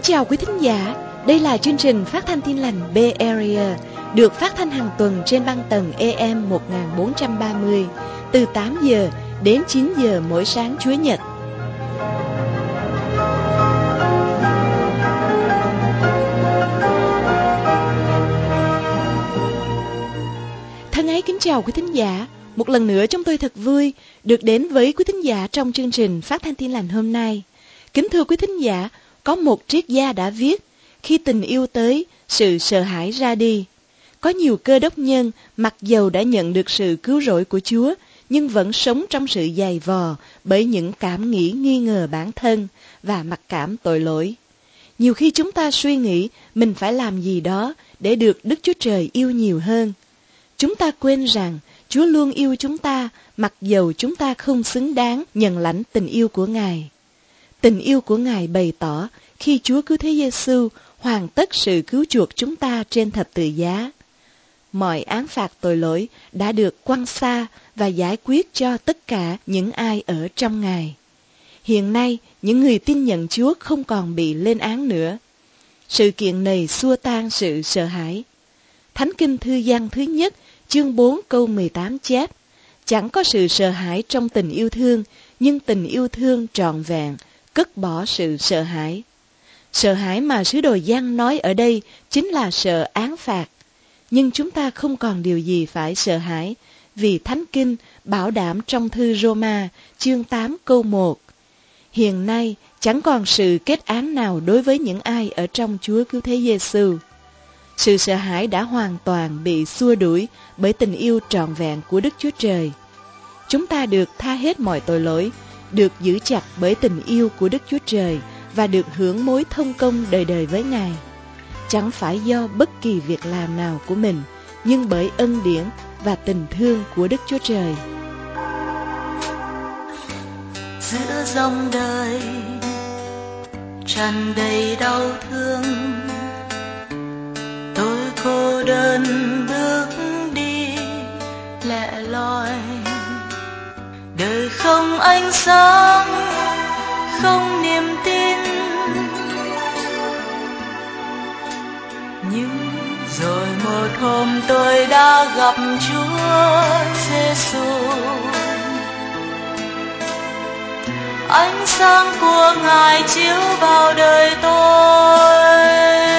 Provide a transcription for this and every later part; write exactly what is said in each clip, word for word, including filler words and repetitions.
chào quý thính giả, đây là chương trình phát thanh Tin lành Bay Area, được phát thanh hàng tuần trên băng tần A M một nghìn bốn trăm ba mươi, từ tám giờ đến chín giờ mỗi sáng Chủ nhật. Thân ái kính chào quý thính giả, một lần nữa chúng tôi thật vui được đến với quý thính giả trong chương trình phát thanh Tin lành hôm nay. Kính thưa quý thính giả, có một triết gia đã viết, khi tình yêu tới, sự sợ hãi ra đi. Có nhiều cơ đốc nhân mặc dầu đã nhận được sự cứu rỗi của Chúa, nhưng vẫn sống trong sự dày vò bởi những cảm nghĩ nghi ngờ bản thân và mặc cảm tội lỗi. Nhiều khi chúng ta suy nghĩ mình phải làm gì đó để được Đức Chúa Trời yêu nhiều hơn. Chúng ta quên rằng Chúa luôn yêu chúng ta, mặc dầu chúng ta không xứng đáng nhận lãnh tình yêu của Ngài. Tình yêu của Ngài bày tỏ khi Chúa Cứu Thế Giêsu hoàn tất sự cứu chuộc chúng ta trên thập tự giá. Mọi án phạt tội lỗi đã được quăng xa và giải quyết cho tất cả những ai ở trong Ngài. Hiện nay, những người tin nhận Chúa không còn bị lên án nữa. Sự kiện này xua tan sự sợ hãi. Thánh Kinh Thư Giăng thứ nhất, chương bốn câu mười tám chép, chẳng có sự sợ hãi trong tình yêu thương, nhưng tình yêu thương trọn vẹn, cất bỏ sự sợ hãi. Sợ hãi mà sứ đồ Giăng nói ở đây chính là sợ án phạt. Nhưng chúng ta không còn điều gì phải sợ hãi, vì Thánh Kinh bảo đảm trong thư Roma chương tám câu một. Hiện nay chẳng còn sự kết án nào đối với những ai ở trong Chúa Cứu Thế Giêsu. Sự sợ hãi đã hoàn toàn bị xua đuổi bởi tình yêu trọn vẹn của Đức Chúa Trời. Chúng ta được tha hết mọi tội lỗi, được giữ chặt bởi tình yêu của Đức Chúa Trời và được hưởng mối thông công đời đời với Ngài. Chẳng phải do bất kỳ việc làm nào của mình, nhưng bởi ân điển và tình thương của Đức Chúa Trời. Giữa dòng đời tràn đầy đau thương, tôi cô đơn bước đi lẻ loi. Đời không ánh sáng, không niềm tin, nhưng rồi một hôm tôi đã gặp Chúa Giêsu. Ánh sáng của Ngài chiếu vào đời tôi,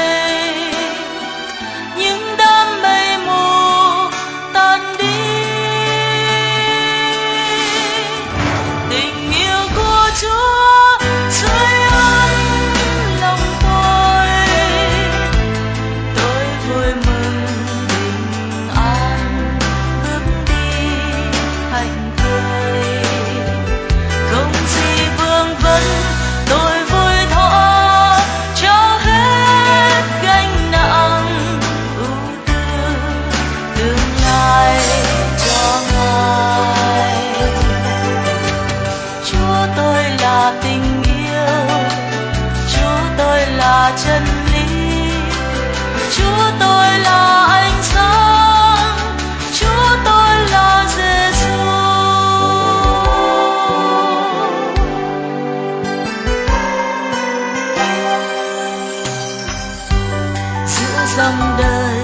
những đám mây mù tan đi. Tình yêu của Chúa sưởi ấm lòng tôi, tôi vui mừng bình an bước đi hạnh phúc. Không gì vương vấn, tôi vui thỏa trao hết gánh nặng ưu tư tương lai cho Ngài. Chúa tôi là tình yêu, Chúa tôi là chân lý, Chúa tôi là ánh sáng, Chúa tôi là Giêsu. Giữa dòng đời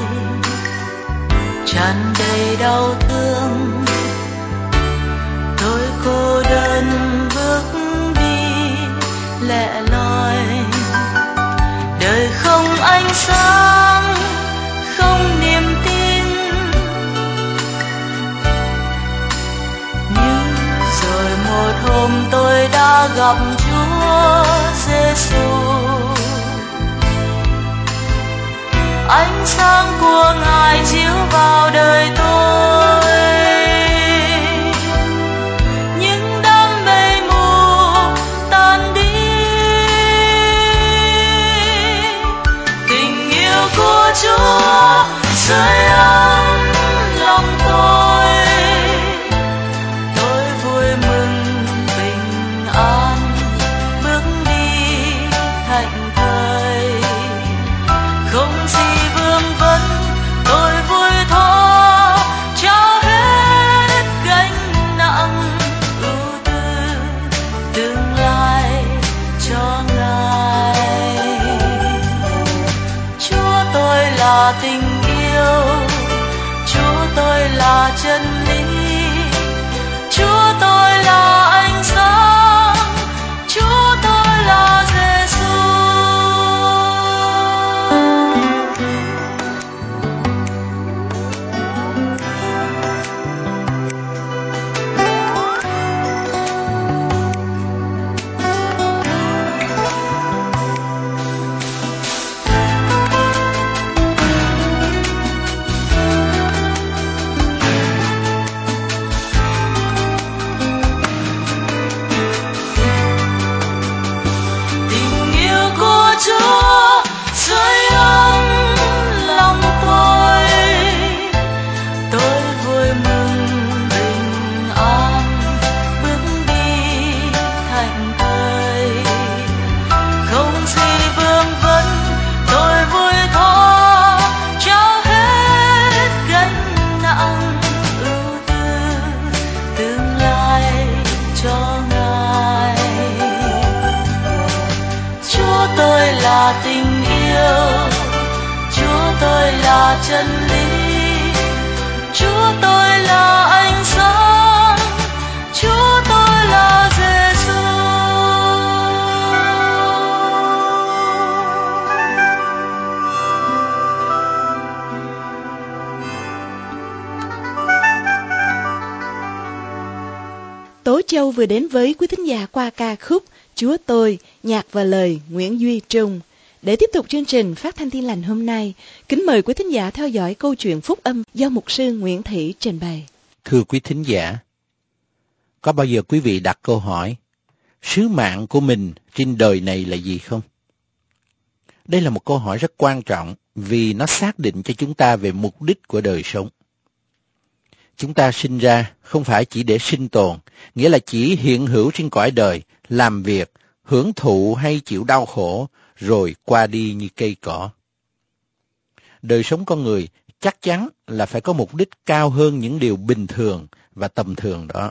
tràn đầy đau thương, tôi cô đơn bước đi lẻ loi. Đời không ánh sáng, không niềm tin, nhưng rồi một hôm tôi đã gặp Chúa Giêsu. Ánh sáng của Ngài chiếu vào đời tôi, những đám mây mù tan đi. Tình yêu của Chúa sưởi ấm lòng tôi, tôi vui mừng bình an bước đi hạnh thơi. Không gì vương vấn, tôi vui thỏa trao là chân lý, Chúa tôi là ánh sáng, Chúa tôi là Giêsu. Chúa sưởi ấm lòng tôi, tôi vui mừng bình an bước đi thành thơi, không gì vương vấn, tôi vui tha trao hết gánh nặng ưu tư tương lai cho Ngài. Chúa tôi là tình yêu, Chúa tôi là chân lý, Chúa tôi là ánh sáng, Chúa tôi là Giêsu. Tố Châu vừa đến với quý thính giả qua ca khúc Chúa Tôi, nhạc và lời Nguyễn Duy Trung. Để tiếp tục chương trình Phát thanh Tin lành hôm nay, kính mời quý thính giả theo dõi câu chuyện phúc âm do mục sư Nguyễn Thị trình bày. Thưa quý thính giả, có bao giờ quý vị đặt câu hỏi, sứ mạng của mình trên đời này là gì không? Đây là một câu hỏi rất quan trọng vì nó xác định cho chúng ta về mục đích của đời sống. Chúng ta sinh ra không phải chỉ để sinh tồn, nghĩa là chỉ hiện hữu trên cõi đời, làm việc, hưởng thụ hay chịu đau khổ, rồi qua đi như cây cỏ. Đời sống con người chắc chắn là phải có mục đích cao hơn những điều bình thường và tầm thường đó.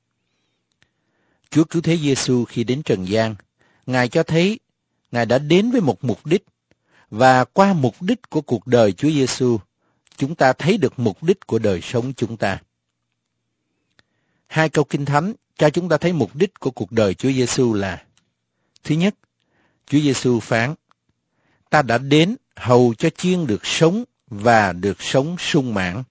Chúa Cứu Thế Giêsu khi đến trần gian, Ngài cho thấy Ngài đã đến với một mục đích, và qua mục đích của cuộc đời Chúa Giêsu, chúng ta thấy được mục đích của đời sống chúng ta. Hai câu Kinh Thánh cho chúng ta thấy mục đích của cuộc đời Chúa Giêsu là: thứ nhất, Chúa Giêsu phán, ta đã đến hầu cho chiên được sống và được sống sung mãn.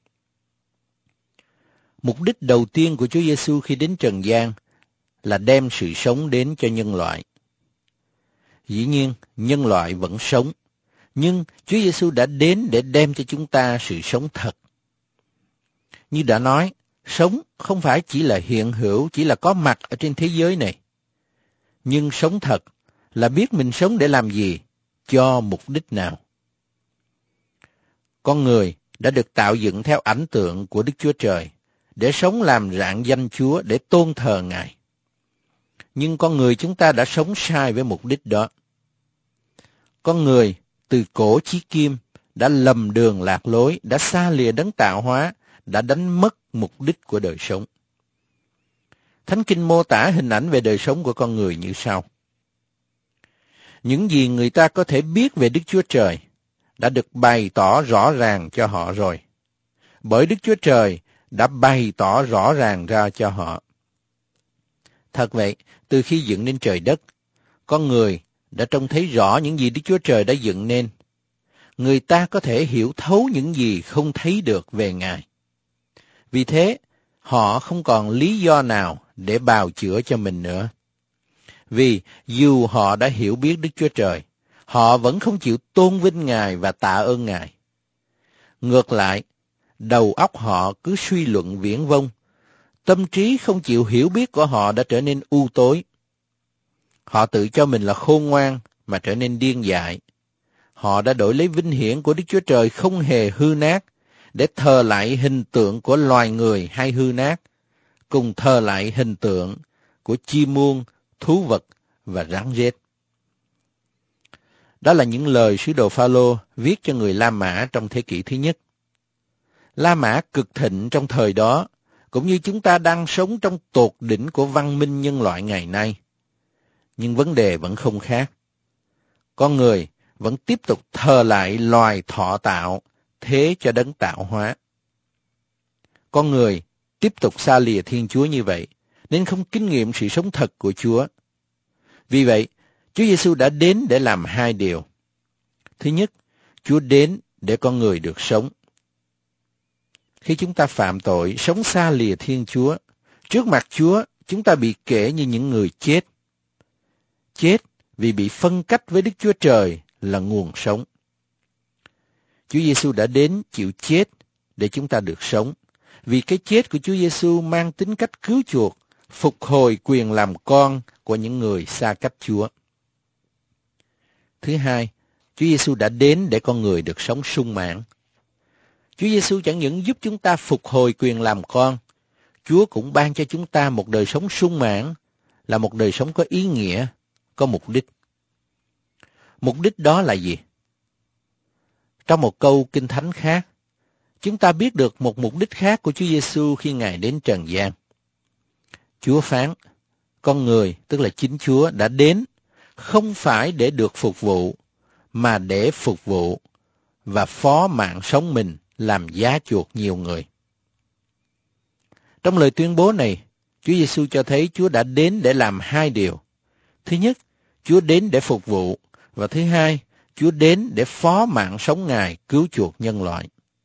Mục đích đầu tiên của Chúa Giêsu khi đến trần gian là đem sự sống đến cho nhân loại. Dĩ nhiên, nhân loại vẫn sống, nhưng Chúa Giêsu đã đến để đem cho chúng ta sự sống thật. Như đã nói, sống không phải chỉ là hiện hữu, chỉ là có mặt ở trên thế giới này. Nhưng sống thật là biết mình sống để làm gì, cho mục đích nào. Con người đã được tạo dựng theo ảnh tượng của Đức Chúa Trời, để sống làm rạng danh Chúa, để tôn thờ Ngài. Nhưng con người chúng ta đã sống sai với mục đích đó. Con người từ cổ chí kim đã lầm đường lạc lối, đã xa lìa đấng tạo hóa, đã đánh mất mục đích của đời sống. Thánh Kinh mô tả hình ảnh về đời sống của con người như sau. Những gì người ta có thể biết về Đức Chúa Trời đã được bày tỏ rõ ràng cho họ rồi, bởi Đức Chúa Trời đã bày tỏ rõ ràng ra cho họ. Thật vậy, từ khi dựng nên trời đất, con người đã trông thấy rõ những gì Đức Chúa Trời đã dựng nên. Người ta có thể hiểu thấu những gì không thấy được về Ngài. Vì thế, họ không còn lý do nào để bào chữa cho mình nữa. Vì dù họ đã hiểu biết Đức Chúa Trời, họ vẫn không chịu tôn vinh Ngài và tạ ơn Ngài. Ngược lại, đầu óc họ cứ suy luận viển vông, tâm trí không chịu hiểu biết của họ đã trở nên u tối. Họ tự cho mình là khôn ngoan mà trở nên điên dại. Họ đã đổi lấy vinh hiển của Đức Chúa Trời không hề hư nát, để thờ lại hình tượng của loài người hay hư nát, cùng thờ lại hình tượng của chim muông, thú vật và rắn rết. Đó là những lời sứ đồ Phao-lô viết cho người La Mã trong thế kỷ thứ nhất. La Mã cực thịnh trong thời đó, cũng như chúng ta đang sống trong tột đỉnh của văn minh nhân loại ngày nay. Nhưng vấn đề vẫn không khác. Con người vẫn tiếp tục thờ lại loài thọ tạo, thế cho đấng tạo hóa. con người tiếp tục xa lìa Thiên Chúa như vậy, nên không kinh nghiệm sự sống thật của Chúa. Vì vậy, Chúa Giêsu đã đến để làm hai điều. Thứ nhất, Chúa đến để con người được sống. Khi chúng ta phạm tội, sống xa lìa Thiên Chúa, trước mặt Chúa, chúng ta bị kể như những người chết. Chết vì bị phân cách với Đức Chúa Trời là nguồn sống. Chúa Giêsu đã đến chịu chết để chúng ta được sống. Vì cái chết của Chúa Giêsu mang tính cách cứu chuộc, phục hồi quyền làm con của những người xa cách Chúa. Thứ hai, Chúa Giêsu đã đến để con người được sống sung mãn. Chúa Giêsu chẳng những giúp chúng ta phục hồi quyền làm con, Chúa cũng ban cho chúng ta một đời sống sung mãn, là một đời sống có ý nghĩa, có mục đích. Mục đích đó là gì? Trong một câu Kinh Thánh khác, chúng ta biết được một mục đích khác của Chúa Giêsu khi Ngài đến trần gian. Chúa phán, con người, tức là chính Chúa, đã đến không phải để được phục vụ, mà để phục vụ và phó mạng sống mình làm giá chuộc nhiều người. Trong lời tuyên bố này, Chúa Giêsu cho thấy Chúa đã đến để làm hai điều. Thứ nhất, Chúa đến để phục vụ, và thứ hai, Chúa đến để phó mạng sống Ngài cứu chuộc nhân loại.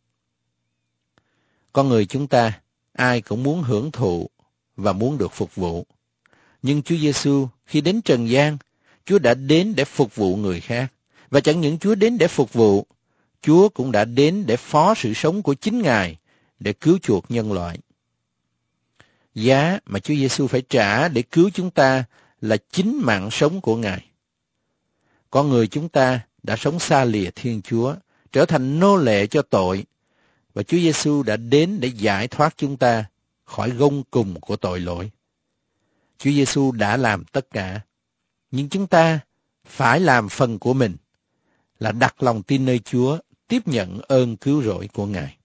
Con người chúng ta, ai cũng muốn hưởng thụ và muốn được phục vụ. Nhưng Chúa Giêsu khi đến trần gian, Chúa đã đến để phục vụ người khác. Và chẳng những Chúa đến để phục vụ, Chúa cũng đã đến để phó sự sống của chính Ngài để cứu chuộc nhân loại. Giá mà Chúa Giêsu phải trả để cứu chúng ta là chính mạng sống của Ngài. Con người chúng ta đã sống xa lìa Thiên Chúa, trở thành nô lệ cho tội, và Chúa Giêsu đã đến để giải thoát chúng ta khỏi gông cùm của tội lỗi. Chúa Giêsu đã làm tất cả, nhưng chúng ta phải làm phần của mình, là đặt lòng tin nơi Chúa, tiếp nhận ơn cứu rỗi của Ngài.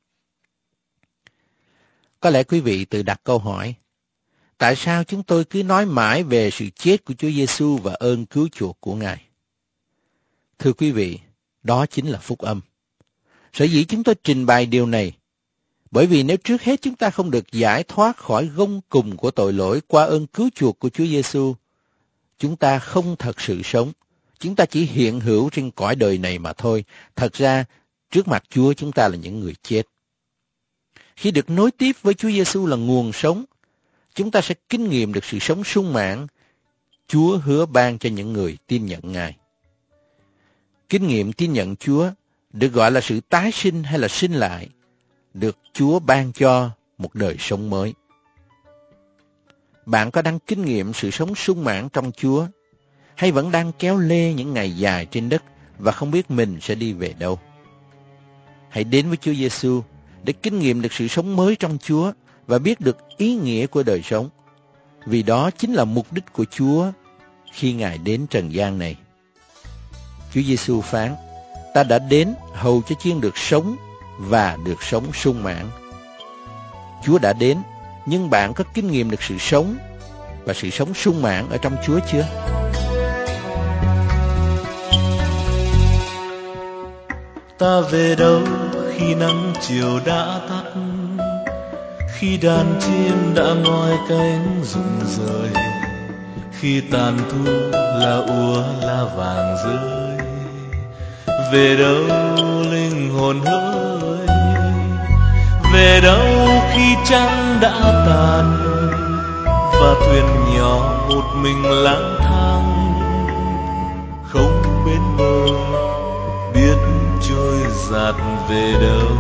Có lẽ quý vị tự đặt câu hỏi, tại sao chúng tôi cứ nói mãi về sự chết của Chúa Giêsu và ơn cứu chuộc của Ngài? Thưa quý vị, đó chính là phúc âm. Sở dĩ chúng tôi trình bày điều này, bởi vì nếu trước hết chúng ta không được giải thoát khỏi gông cùm của tội lỗi qua ơn cứu chuộc của Chúa Giêsu, chúng ta không thật sự sống. Chúng ta chỉ hiện hữu trên cõi đời này mà thôi. Thật ra, trước mặt Chúa chúng ta là những người chết. Khi được nối tiếp với Chúa Giêsu là nguồn sống, chúng ta sẽ kinh nghiệm được sự sống sung mãn Chúa hứa ban cho những người tin nhận Ngài. Kinh nghiệm tin nhận Chúa được gọi là sự tái sinh hay là sinh lại, được Chúa ban cho một đời sống mới. Bạn có đang kinh nghiệm sự sống sung mãn trong Chúa, hay vẫn đang kéo lê những ngày dài trên đất và không biết mình sẽ đi về đâu? Hãy đến với Chúa Giêsu để kinh nghiệm được sự sống mới trong Chúa và biết được ý nghĩa của đời sống, vì đó chính là mục đích của Chúa khi Ngài đến trần gian này. Chúa Giêsu phán, ta đã đến hầu cho chiên được sống và được sống sung mãn. Chúa đã đến, nhưng bạn có kinh nghiệm được sự sống và sự sống sung mãn ở trong Chúa chưa? Ta về đâu khi nắng chiều đã tắt, khi đàn chim đã ngoi cánh rụng rời, khi tàn thu là úa lá vàng rơi. Về đâu linh hồn hỡi, về đâu khi trăng đã tàn và thuyền nhỏ một mình lang thang không bên bờ, biết trôi dạt về đâu.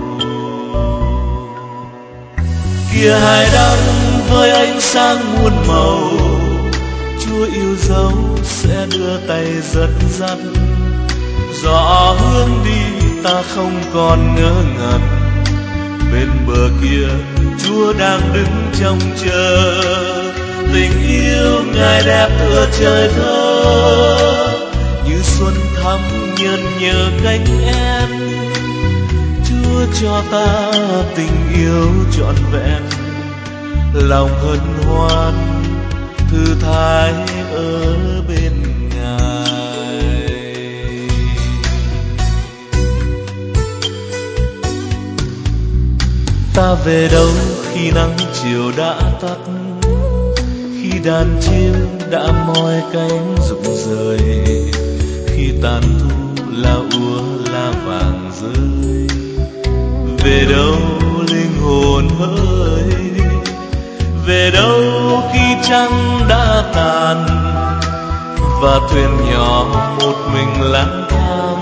Kìa hải đăng với ánh sáng muôn màu, Chúa yêu dấu sẽ đưa tay dẫn dắt. Gió hướng đi ta không còn ngỡ ngẩn, bên bờ kia Chúa đang đứng trông chờ. Tình yêu Ngài đẹp tựa trời thơ, như xuân thắm nhơn nhớ cánh em. Chúa cho ta tình yêu trọn vẹn, lòng hân hoan thư thái ở bên Ngài. Ta về đâu khi nắng chiều đã tắt, khi đàn chim đã moi cánh rụng rời, khi tàn thu lá úa lá vàng rơi. Về đâu linh hồn hỡi, về đâu khi trăng đã tàn và thuyền nhỏ một mình lang thang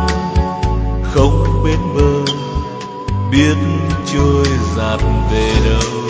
không bên bờ, biết trôi dạt về đâu.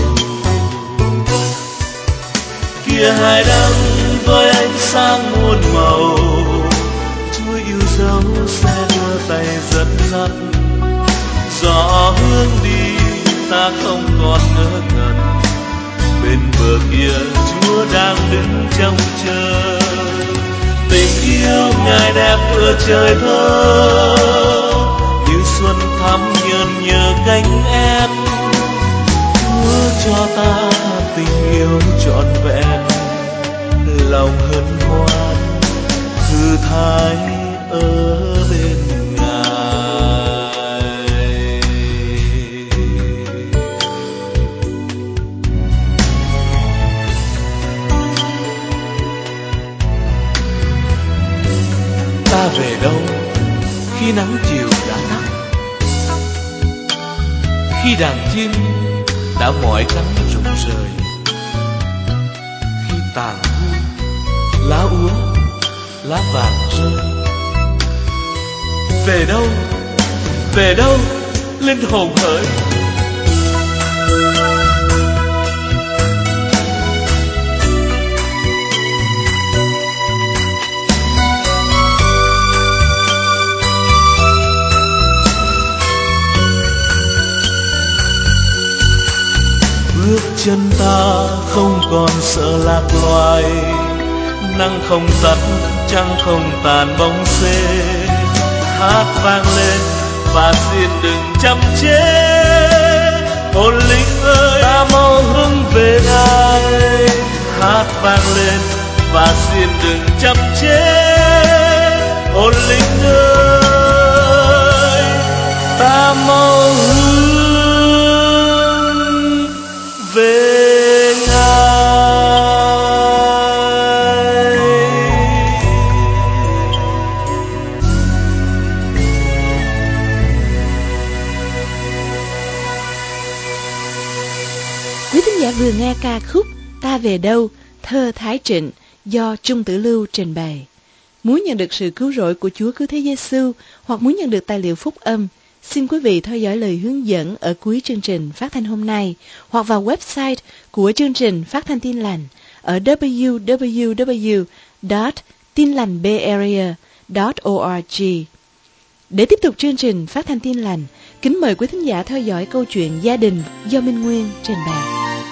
Kia hải đăng với ánh sáng muôn màu, Chúa yêu dấu sẽ đưa tay dẫn dắt. Gió hướng đi ta không còn ngỡ ngẩn, bên bờ kia Chúa đang đứng trông chờ. Tình yêu Ngài đẹp vừa trời thơ, như xuân thắm nhơn nhớ cánh em. Chúa cho ta tình yêu trọn vẹn, lòng hân hoan thư thái ở bên Ngài. Ta về đâu khi nắng chiều đã tắt, khi đàn chim đã mỏi cánh rụng rời, khi tàn thu lá úa lá vàng rơi. Về đâu, về đâu linh hồn hỡi, bước chân ta không còn sợ lạc loài, nắng không tắt trăng không tàn bóng xê. Hát vang lên và xin đừng chậm chế, hồn linh ơi ta mau hướng về Ngài. Hát vang lên và xin đừng chậm chế, hồn linh ơi ta mau hướng về Ngài. Quý thính giả vừa nghe ca khúc Ta Về Đâu, thơ Thái Trịnh do Trung Tử Lưu trình bày. Muốn nhận được sự cứu rỗi của Chúa Cứu Thế Giêsu hoặc muốn nhận được tài liệu phúc âm, xin quý vị theo dõi lời hướng dẫn ở cuối chương trình phát thanh hôm nay hoặc vào website của chương trình Phát thanh Tin Lành ở w w w chấm tin lành bayarea chấm org. Để tiếp tục chương trình Phát thanh Tin Lành, kính mời quý thính giả theo dõi câu chuyện gia đình do Minh Nguyên trình bày.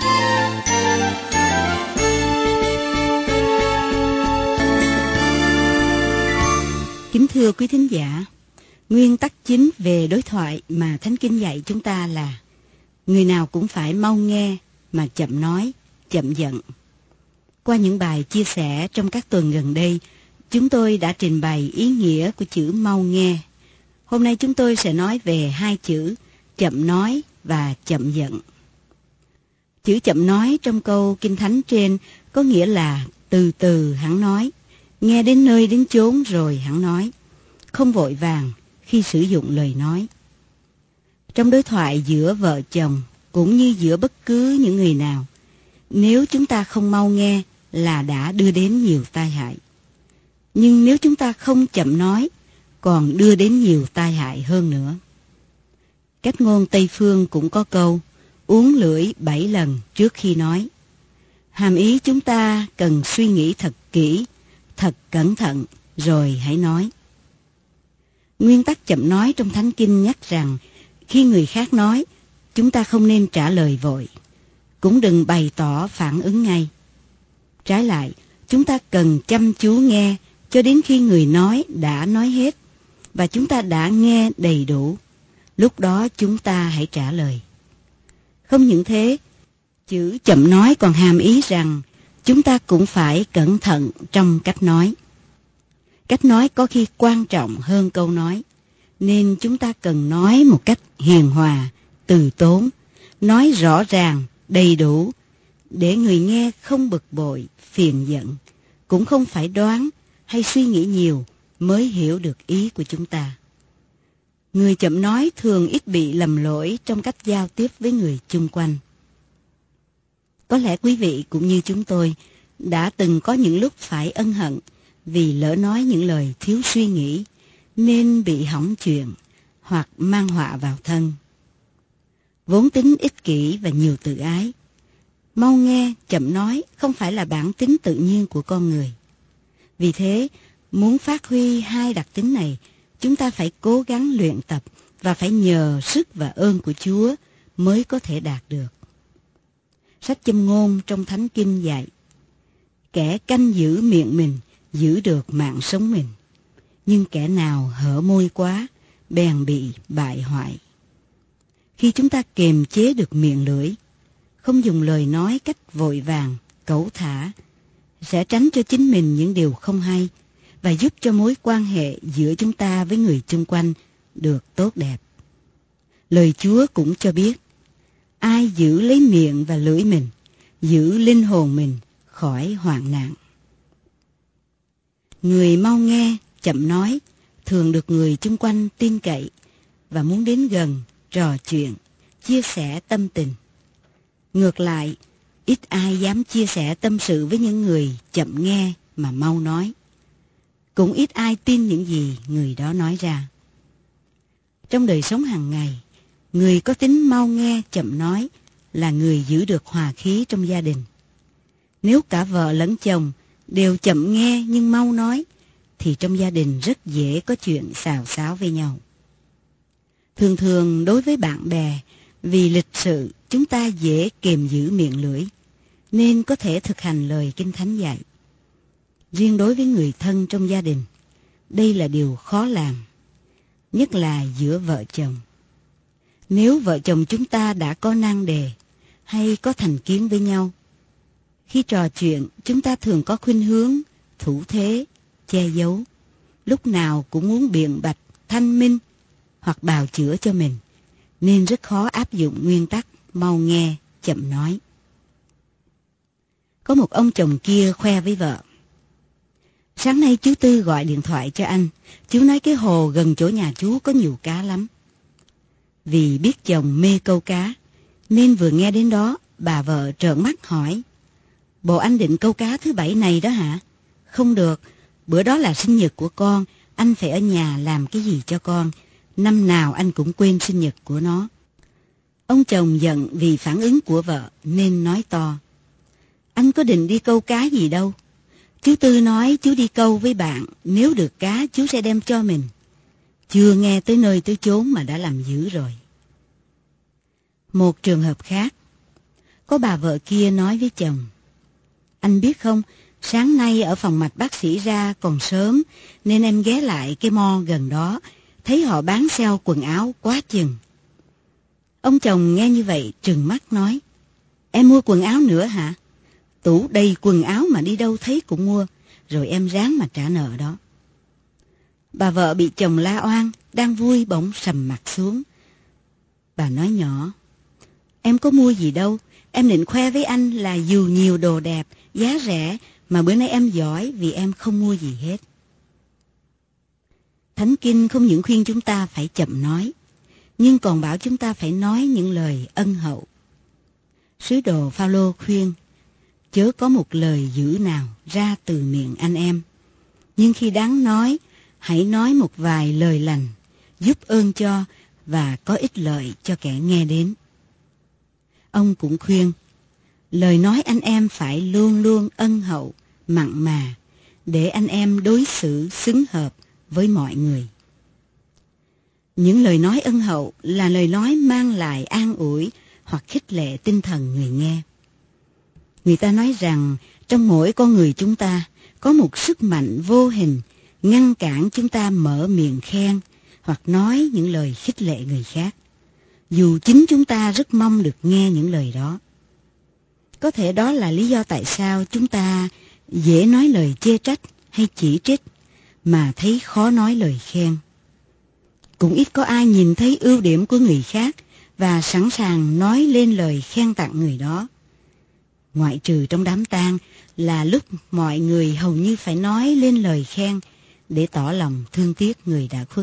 Kính thưa quý thính giả, nguyên tắc chính về đối thoại mà Thánh Kinh dạy chúng ta là người nào cũng phải mau nghe mà chậm nói, chậm giận. Qua những bài chia sẻ trong các tuần gần đây, chúng tôi đã trình bày ý nghĩa của chữ mau nghe. Hôm nay chúng tôi sẽ nói về hai chữ chậm nói và chậm giận. Chữ chậm nói trong câu Kinh Thánh trên có nghĩa là từ từ hẵng nói, nghe đến nơi đến chốn rồi hẵng nói, không vội vàng khi sử dụng lời nói. Trong đối thoại giữa vợ chồng cũng như giữa bất cứ những người nào, nếu chúng ta không mau nghe là đã đưa đến nhiều tai hại. Nhưng nếu chúng ta không chậm nói, còn đưa đến nhiều tai hại hơn nữa. Cách ngôn Tây Phương cũng có câu, uốn lưỡi bảy lần trước khi nói. Hàm ý chúng ta cần suy nghĩ thật kỹ, thật cẩn thận, rồi hãy nói. Nguyên tắc chậm nói trong Thánh Kinh nhắc rằng, khi người khác nói, chúng ta không nên trả lời vội, cũng đừng bày tỏ phản ứng ngay. Trái lại, chúng ta cần chăm chú nghe cho đến khi người nói đã nói hết, và chúng ta đã nghe đầy đủ. Lúc đó chúng ta hãy trả lời. Không những thế, chữ chậm nói còn hàm ý rằng chúng ta cũng phải cẩn thận trong cách nói. Cách nói có khi quan trọng hơn câu nói, nên chúng ta cần nói một cách hiền hòa, từ tốn, nói rõ ràng, đầy đủ, để người nghe không bực bội, phiền giận, cũng không phải đoán hay suy nghĩ nhiều mới hiểu được ý của chúng ta. Người chậm nói thường ít bị lầm lỗi trong cách giao tiếp với người chung quanh. Có lẽ quý vị cũng như chúng tôi đã từng có những lúc phải ân hận vì lỡ nói những lời thiếu suy nghĩ nên bị hỏng chuyện hoặc mang họa vào thân. Vốn tính ích kỷ và nhiều tự ái, mau nghe, chậm nói không phải là bản tính tự nhiên của con người. Vì thế, muốn phát huy hai đặc tính này, chúng ta phải cố gắng luyện tập và phải nhờ sức và ơn của Chúa mới có thể đạt được. Sách Châm ngôn trong Thánh Kinh dạy, kẻ canh giữ miệng mình giữ được mạng sống mình, nhưng kẻ nào hở môi quá bèn bị bại hoại. Khi chúng ta kiềm chế được miệng lưỡi, không dùng lời nói cách vội vàng, cẩu thả, sẽ tránh cho chính mình những điều không hay và giúp cho mối quan hệ giữa chúng ta với người chung quanh được tốt đẹp. Lời Chúa cũng cho biết, ai giữ lấy miệng và lưỡi mình, giữ linh hồn mình khỏi hoạn nạn. Người mau nghe, chậm nói, thường được người chung quanh tin cậy và muốn đến gần, trò chuyện, chia sẻ tâm tình. Ngược lại, ít ai dám chia sẻ tâm sự với những người chậm nghe mà mau nói. Cũng ít ai tin những gì người đó nói ra. Trong đời sống hàng ngày, người có tính mau nghe, chậm nói là người giữ được hòa khí trong gia đình. Nếu cả vợ lẫn chồng đều chậm nghe nhưng mau nói, thì trong gia đình rất dễ có chuyện xào xáo với nhau. Thường thường đối với bạn bè, vì lịch sự chúng ta dễ kiềm giữ miệng lưỡi, nên có thể thực hành lời Kinh Thánh dạy. Riêng đối với người thân trong gia đình, đây là điều khó làm, nhất là giữa vợ chồng. Nếu vợ chồng chúng ta đã có nan đề hay có thành kiến với nhau, khi trò chuyện chúng ta thường có khuynh hướng thủ thế, che giấu, lúc nào cũng muốn biện bạch, thanh minh hoặc bào chữa cho mình, nên rất khó áp dụng nguyên tắc mau nghe, chậm nói. Có một ông chồng kia khoe với vợ, sáng nay chú Tư gọi điện thoại cho anh, chú nói cái hồ gần chỗ nhà chú có nhiều cá lắm. Vì biết chồng mê câu cá, nên vừa nghe đến đó, bà vợ trợn mắt hỏi, bộ anh định câu cá thứ bảy này đó hả? Không được, bữa đó là sinh nhật của con, anh phải ở nhà làm cái gì cho con, năm nào anh cũng quên sinh nhật của nó. Ông chồng giận vì phản ứng của vợ nên nói to, anh có định đi câu cá gì đâu. Chú Tư nói chú đi câu với bạn, nếu được cá chú sẽ đem cho mình. Chưa nghe tới nơi tới chốn mà đã làm dữ rồi. Một trường hợp khác, có bà vợ kia nói với chồng, anh biết không, sáng nay ở phòng mạch bác sĩ ra còn sớm, nên em ghé lại cái mo gần đó, thấy họ bán sale quần áo quá chừng. Ông chồng nghe như vậy trừng mắt nói, em mua quần áo nữa hả? Tủ đầy quần áo mà đi đâu thấy cũng mua, rồi em ráng mà trả nợ đó. Bà vợ bị chồng la oan, đang vui bỗng sầm mặt xuống. Bà nói nhỏ, em có mua gì đâu, em định khoe với anh là dù nhiều đồ đẹp, giá rẻ, mà bữa nay em giỏi vì em không mua gì hết. Thánh Kinh không những khuyên chúng ta phải chậm nói, nhưng còn bảo chúng ta phải nói những lời ân hậu. Sứ đồ Phao-lô khuyên, chớ có một lời dữ nào ra từ miệng anh em, nhưng khi đáng nói, hãy nói một vài lời lành, giúp ơn cho và có ích lợi cho kẻ nghe đến. Ông cũng khuyên, lời nói anh em phải luôn luôn ân hậu, mặn mà, để anh em đối xử xứng hợp với mọi người. Những lời nói ân hậu là lời nói mang lại an ủi hoặc khích lệ tinh thần người nghe. Người ta nói rằng trong mỗi con người chúng ta có một sức mạnh vô hình ngăn cản chúng ta mở miệng khen hoặc nói những lời khích lệ người khác, dù chính chúng ta rất mong được nghe những lời đó. Có thể đó là lý do tại sao chúng ta dễ nói lời chê trách hay chỉ trích mà thấy khó nói lời khen. Cũng ít có ai nhìn thấy ưu điểm của người khác và sẵn sàng nói lên lời khen tặng người đó. Ngoại trừ trong đám tang là lúc mọi người hầu như phải nói lên lời khen để tỏ lòng thương tiếc người đã khuất.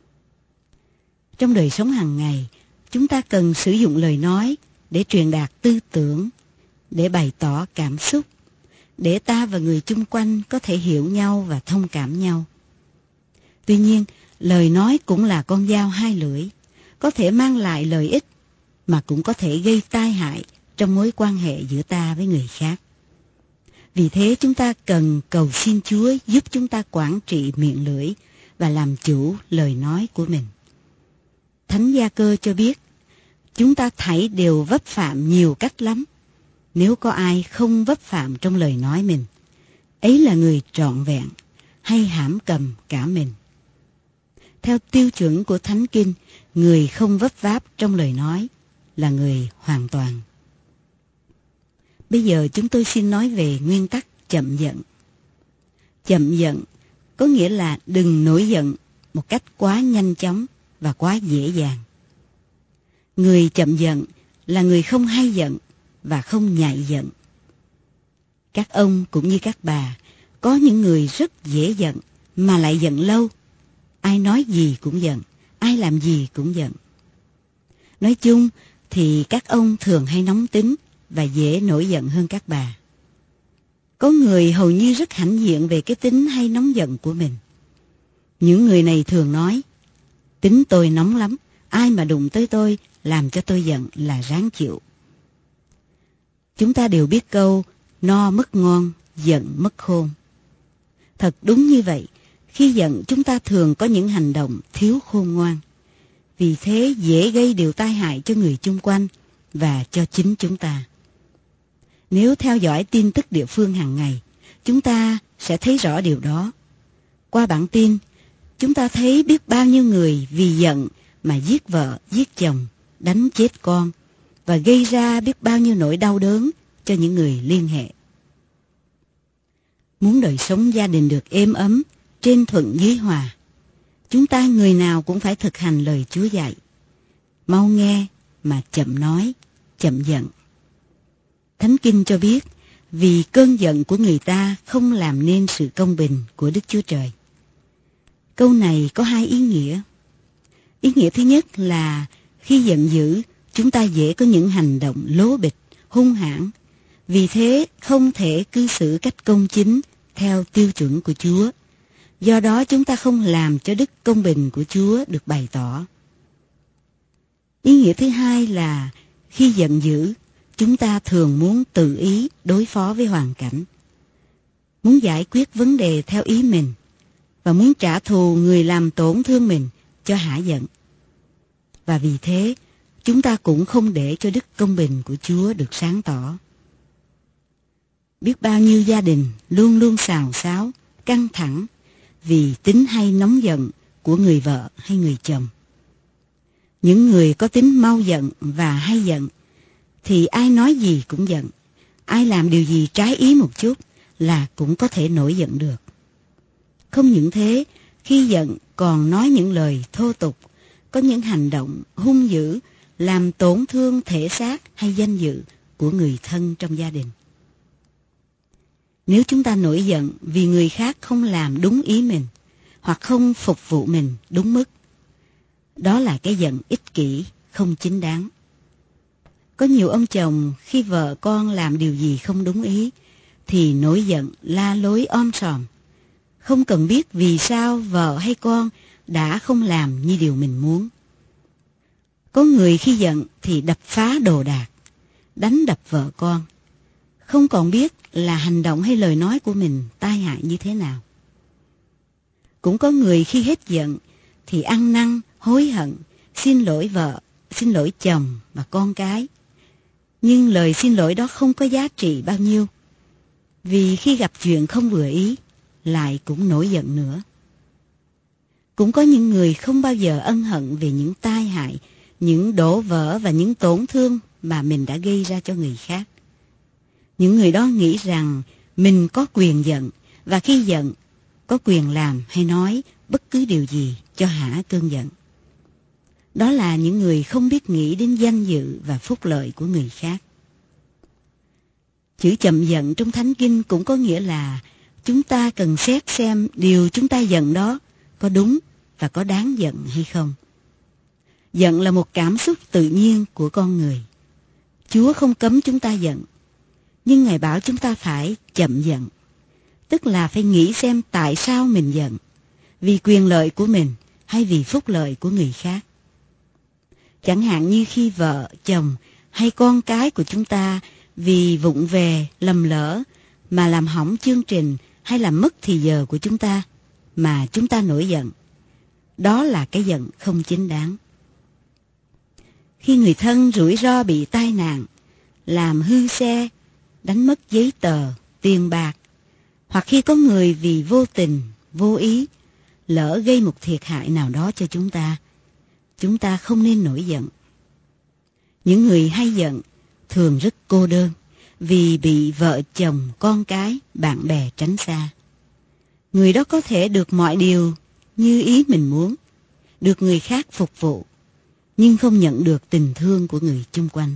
Trong đời sống hàng ngày, chúng ta cần sử dụng lời nói để truyền đạt tư tưởng, để bày tỏ cảm xúc, để ta và người chung quanh có thể hiểu nhau và thông cảm nhau. Tuy nhiên, lời nói cũng là con dao hai lưỡi, có thể mang lại lợi ích mà cũng có thể gây tai hại trong mối quan hệ giữa ta với người khác. Vì thế chúng ta cần cầu xin Chúa giúp chúng ta quản trị miệng lưỡi và làm chủ lời nói của mình. Thánh Gia-cơ cho biết, chúng ta thảy đều vấp phạm nhiều cách lắm. Nếu có ai không vấp phạm trong lời nói mình, ấy là người trọn vẹn hay hãm cầm cả mình. Theo tiêu chuẩn của Thánh Kinh, người không vấp váp trong lời nói là người hoàn toàn. Bây giờ chúng tôi xin nói về nguyên tắc chậm giận. Chậm giận có nghĩa là đừng nổi giận một cách quá nhanh chóng và quá dễ dàng. Người chậm giận là người không hay giận và không nhạy giận. Các ông cũng như các bà, có những người rất dễ giận mà lại giận lâu. Ai nói gì cũng giận, ai làm gì cũng giận. Nói chung thì các ông thường hay nóng tính và dễ nổi giận hơn các bà. Có người hầu như rất hãnh diện về cái tính hay nóng giận của mình. Những người này thường nói, tính tôi nóng lắm, ai mà đụng tới tôi, làm cho tôi giận là ráng chịu. Chúng ta đều biết câu, no mất ngon, giận mất khôn. Thật đúng như vậy, khi giận chúng ta thường có những hành động thiếu khôn ngoan. Vì thế dễ gây điều tai hại cho người chung quanh và cho chính chúng ta. Nếu theo dõi tin tức địa phương hàng ngày, chúng ta sẽ thấy rõ điều đó. Qua bản tin, chúng ta thấy biết bao nhiêu người vì giận mà giết vợ, giết chồng, đánh chết con và gây ra biết bao nhiêu nỗi đau đớn cho những người liên hệ. Muốn đời sống gia đình được êm ấm, trên thuận dưới hòa, chúng ta người nào cũng phải thực hành lời Chúa dạy. Mau nghe mà chậm nói, chậm giận. Thánh Kinh cho biết, vì cơn giận của người ta không làm nên sự công bình của Đức Chúa Trời. Câu này có hai ý nghĩa. Ý nghĩa thứ nhất là khi giận dữ, chúng ta dễ có những hành động lố bịch, hung hãn. Vì thế không thể cư xử cách công chính theo tiêu chuẩn của Chúa. Do đó chúng ta không làm cho đức công bình của Chúa được bày tỏ. Ý nghĩa thứ hai là khi giận dữ, chúng ta thường muốn tự ý đối phó với hoàn cảnh, muốn giải quyết vấn đề theo ý mình và muốn trả thù người làm tổn thương mình cho hả giận. Và vì thế, chúng ta cũng không để cho đức công bình của Chúa được sáng tỏ. Biết bao nhiêu gia đình luôn luôn xào xáo, căng thẳng vì tính hay nóng giận của người vợ hay người chồng. Những người có tính mau giận và hay giận thì ai nói gì cũng giận, ai làm điều gì trái ý một chút là cũng có thể nổi giận được. Không những thế, khi giận còn nói những lời thô tục, có những hành động hung dữ làm tổn thương thể xác hay danh dự của người thân trong gia đình. Nếu chúng ta nổi giận vì người khác không làm đúng ý mình hoặc không phục vụ mình đúng mức, đó là cái giận ích kỷ, không chính đáng. Có nhiều ông chồng khi vợ con làm điều gì không đúng ý thì nổi giận la lối om sòm, không cần biết vì sao vợ hay con đã không làm như điều mình muốn. Có người khi giận thì đập phá đồ đạc, đánh đập vợ con, không còn biết là hành động hay lời nói của mình tai hại như thế nào. Cũng có người khi hết giận thì ăn năn, hối hận, xin lỗi vợ, xin lỗi chồng và con cái. Nhưng lời xin lỗi đó không có giá trị bao nhiêu, vì khi gặp chuyện không vừa ý, lại cũng nổi giận nữa. Cũng có những người không bao giờ ân hận về những tai hại, những đổ vỡ và những tổn thương mà mình đã gây ra cho người khác. Những người đó nghĩ rằng mình có quyền giận, và khi giận, có quyền làm hay nói bất cứ điều gì cho hả cơn giận. Đó là những người không biết nghĩ đến danh dự và phúc lợi của người khác. Chữ chậm giận trong Thánh Kinh cũng có nghĩa là chúng ta cần xét xem điều chúng ta giận đó có đúng và có đáng giận hay không. Giận là một cảm xúc tự nhiên của con người. Chúa không cấm chúng ta giận, nhưng Ngài bảo chúng ta phải chậm giận, tức là phải nghĩ xem tại sao mình giận, vì quyền lợi của mình hay vì phúc lợi của người khác. Chẳng hạn như khi vợ, chồng hay con cái của chúng ta vì vụng về, lầm lỡ mà làm hỏng chương trình hay làm mất thì giờ của chúng ta, mà chúng ta nổi giận. Đó là cái giận không chính đáng. Khi người thân rủi ro bị tai nạn, làm hư xe, đánh mất giấy tờ, tiền bạc, hoặc khi có người vì vô tình, vô ý, lỡ gây một thiệt hại nào đó cho chúng ta, chúng ta không nên nổi giận. Những người hay giận thường rất cô đơn vì bị vợ chồng, con cái, bạn bè tránh xa. Người đó có thể được mọi điều như ý mình muốn, được người khác phục vụ, nhưng không nhận được tình thương của người chung quanh.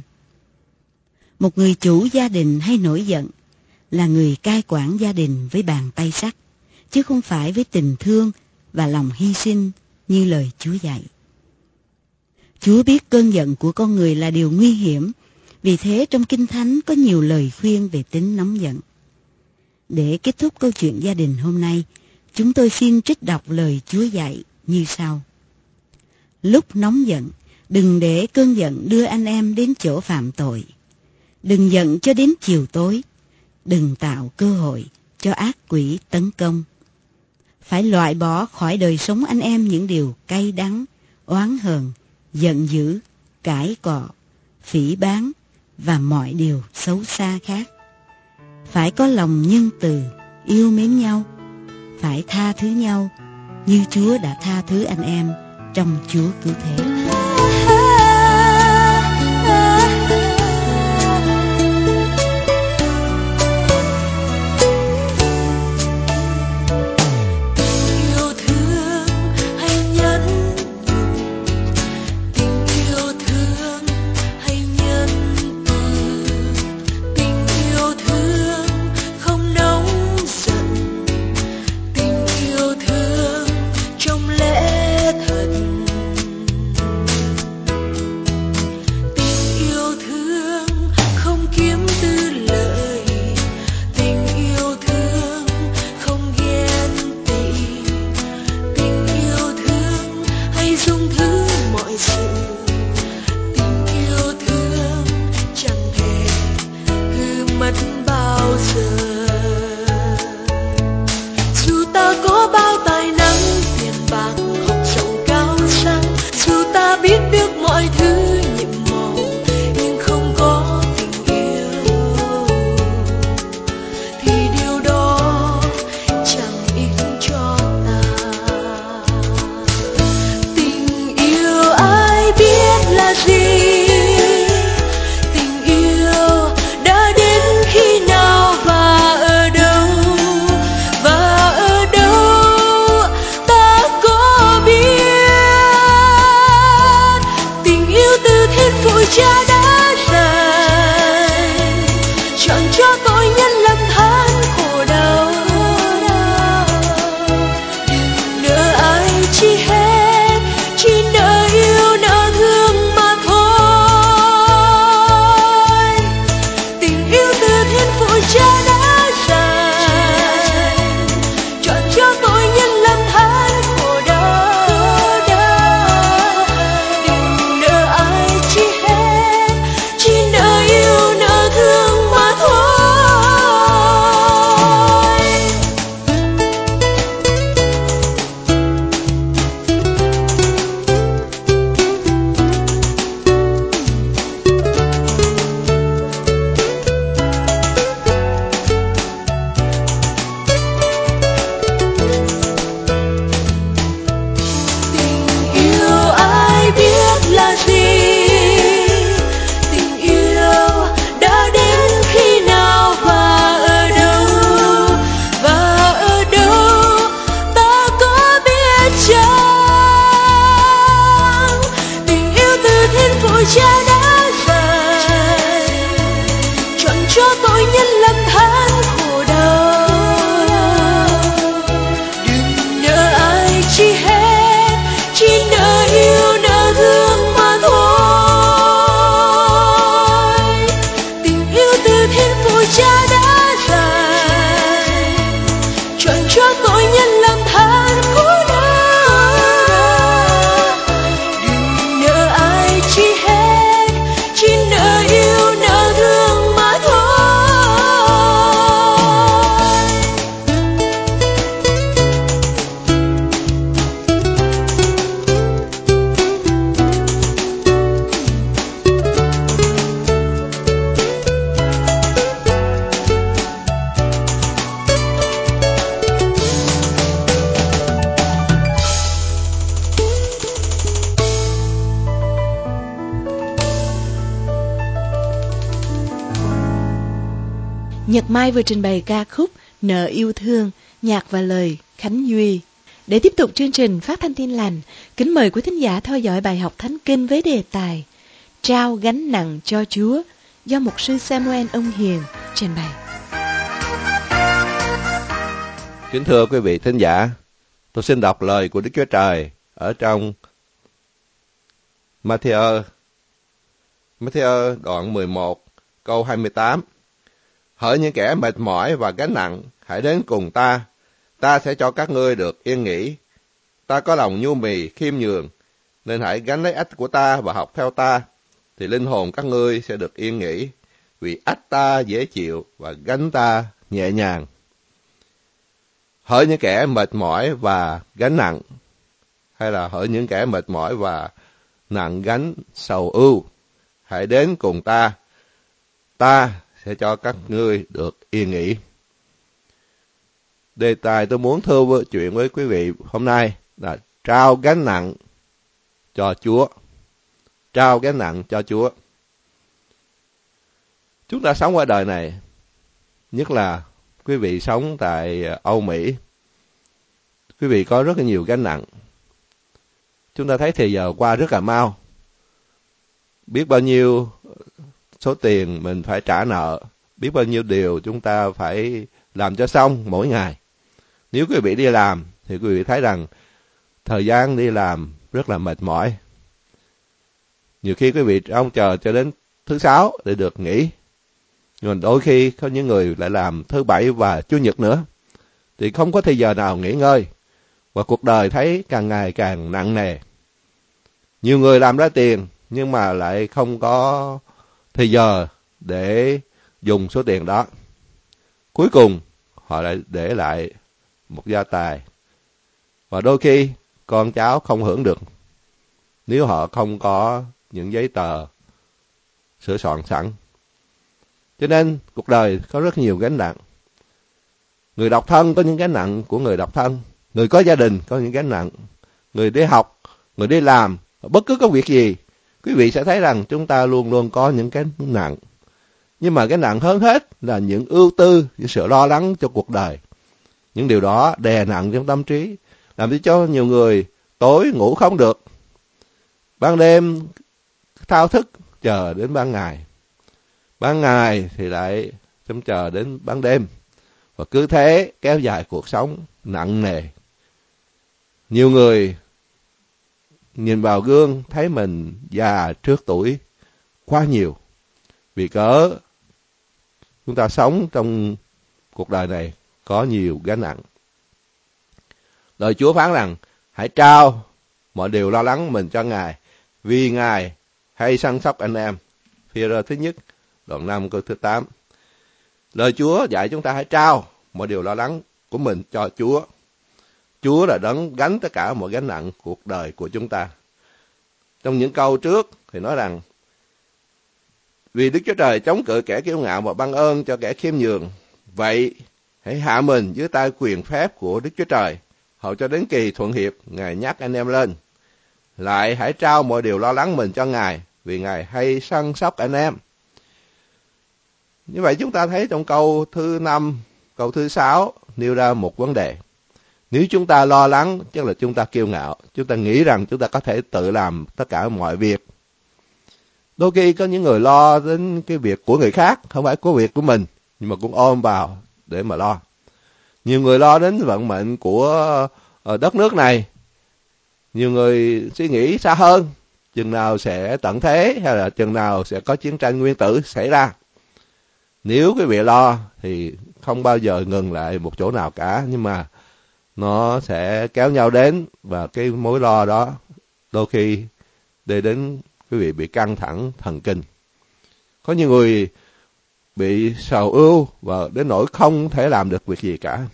Một người chủ gia đình hay nổi giận là người cai quản gia đình với bàn tay sắt, chứ không phải với tình thương và lòng hy sinh như lời Chúa dạy. Chúa biết cơn giận của con người là điều nguy hiểm, vì thế trong Kinh Thánh có nhiều lời khuyên về tính nóng giận. Để kết thúc câu chuyện gia đình hôm nay, chúng tôi xin trích đọc lời Chúa dạy như sau. Lúc nóng giận, đừng để cơn giận đưa anh em đến chỗ phạm tội. Đừng giận cho đến chiều tối. Đừng tạo cơ hội cho ác quỷ tấn công. Phải loại bỏ khỏi đời sống anh em những điều cay đắng, oán hờn, giận dữ, cãi cọ, phỉ báng và mọi điều xấu xa khác. Phải có lòng nhân từ, yêu mến nhau. Phải tha thứ nhau như Chúa đã tha thứ anh em trong Chúa Cứu Thế. Nhật Mai vừa trình bày ca khúc Nợ Yêu Thương, nhạc và lời Khánh Duy. Để tiếp tục chương trình Phát Thanh Tin Lành, kính mời quý thính giả theo dõi bài học Thánh Kinh với đề tài Trao gánh nặng cho Chúa do mục sư Samuel Ông Hiền trình bày. Kính thưa quý vị thính giả, tôi xin đọc lời của Đức Chúa Trời ở trong Matthew Matthew đoạn mười một câu hai mươi tám. Hỡi những kẻ mệt mỏi và gánh nặng, hãy đến cùng ta, ta sẽ cho các ngươi được yên nghỉ. Ta có lòng nhu mì khiêm nhường, nên hãy gánh lấy ách của ta và học theo ta, thì linh hồn các ngươi sẽ được yên nghỉ, vì ách ta dễ chịu và gánh ta nhẹ nhàng. Hỡi những kẻ mệt mỏi và gánh nặng, hay là hỡi những kẻ mệt mỏi và nặng gánh sầu ưu, hãy đến cùng ta, ta sẽ cho các ngươi được yên nghỉ. Đề tài tôi muốn thưa với chuyện với quý vị hôm nay là trao gánh nặng cho Chúa. Trao gánh nặng cho Chúa. Chúng ta sống qua đời này, nhất là quý vị sống tại Âu Mỹ, quý vị có rất là nhiều gánh nặng. Chúng ta thấy thời giờ qua rất là mau. Biết bao nhiêu số tiền mình phải trả nợ, biết bao nhiêu điều chúng ta phải làm cho xong mỗi ngày. Nếu quý vị đi làm thì quý vị thấy rằng thời gian đi làm rất là mệt mỏi. Nhiều khi quý vị trông chờ cho đến thứ sáu để được nghỉ. Nhưng đôi khi có những người lại làm thứ bảy và chủ nhật nữa, thì không có thời giờ nào nghỉ ngơi. Và cuộc đời thấy càng ngày càng nặng nề. Nhiều người làm ra tiền nhưng mà lại không có thời giờ để dùng số tiền đó. Cuối cùng họ lại để lại một gia tài. Và đôi khi con cháu không hưởng được nếu họ không có những giấy tờ sửa soạn sẵn. Cho nên cuộc đời có rất nhiều gánh nặng. Người độc thân có những gánh nặng của người độc thân. Người có gia đình có những gánh nặng. Người đi học, người đi làm, bất cứ có việc gì, quý vị sẽ thấy rằng chúng ta luôn luôn có những cái nặng. Nhưng mà cái nặng hơn hết là những ưu tư, những sự lo lắng cho cuộc đời. Những điều đó đè nặng trong tâm trí, làm cho nhiều người tối ngủ không được. Ban đêm thao thức chờ đến ban ngày. Ban ngày thì lại trông chờ đến ban đêm. Và cứ thế kéo dài cuộc sống nặng nề. Nhiều người nhìn vào gương thấy mình già trước tuổi quá nhiều. Vì cớ chúng ta sống trong cuộc đời này có nhiều gánh nặng. Lời Chúa phán rằng hãy trao mọi điều lo lắng mình cho Ngài, vì Ngài hay săn sóc anh em. Phi-e-rơ thứ nhất, đoạn năm câu thứ tám. Lời Chúa dạy chúng ta hãy trao mọi điều lo lắng của mình cho Chúa. Chúa là đấng gánh tất cả mọi gánh nặng cuộc đời của chúng ta. Trong những câu trước thì nói rằng vì Đức Chúa Trời chống cự kẻ kiêu ngạo và ban ơn cho kẻ khiêm nhường. Vậy hãy hạ mình dưới tay quyền phép của Đức Chúa Trời, hầu cho đến kỳ thuận hiệp Ngài nhắc anh em lên. Lại hãy trao mọi điều lo lắng mình cho Ngài, vì Ngài hay săn sóc anh em. Như vậy chúng ta thấy trong câu thứ năm, câu thứ sáu nêu ra một vấn đề. Nếu chúng ta lo lắng, chắc là chúng ta kiêu ngạo. Chúng ta nghĩ rằng chúng ta có thể tự làm tất cả mọi việc. Đôi khi có những người lo đến cái việc của người khác, không phải của việc của mình, nhưng mà cũng ôm vào để mà lo. Nhiều người lo đến vận mệnh của đất nước này. Nhiều người suy nghĩ xa hơn, chừng nào sẽ tận thế hay là chừng nào sẽ có chiến tranh nguyên tử xảy ra. Nếu quý vị lo thì không bao giờ ngừng lại một chỗ nào cả, nhưng mà nó sẽ kéo nhau đến, và cái mối lo đó đôi khi để đến quý vị bị căng thẳng thần kinh. Có nhiều người bị sầu ưu và đến nỗi không thể làm được việc gì cả.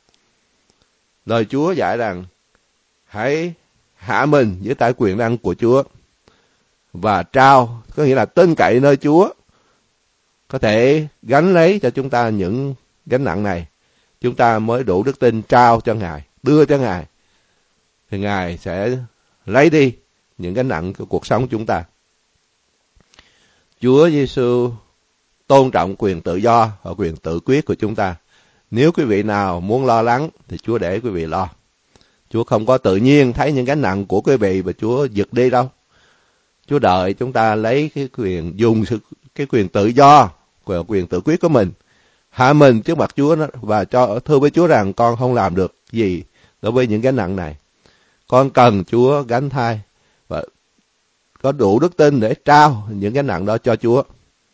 Lời Chúa dạy rằng hãy hạ mình dưới tay quyền năng của Chúa và trao, có nghĩa là tin cậy nơi Chúa có thể gánh lấy cho chúng ta những gánh nặng này. Chúng ta mới đủ đức tin trao cho Ngài, đưa cho Ngài, thì Ngài sẽ lấy đi những gánh nặng của cuộc sống chúng ta. Chúa Giêsu tôn trọng quyền tự do và quyền tự quyết của chúng ta. Nếu quý vị nào muốn lo lắng thì Chúa để quý vị lo. Chúa không có tự nhiên thấy những gánh nặng của quý vị và Chúa giật đi đâu. Chúa đợi chúng ta lấy cái quyền dùng sự cái quyền tự do, quyền tự quyết của mình, hạ mình trước mặt Chúa và cho thưa với Chúa rằng con không làm được gì đối với những gánh nặng này. Con cần Chúa gánh thay và có đủ đức tin để trao những gánh nặng đó cho Chúa.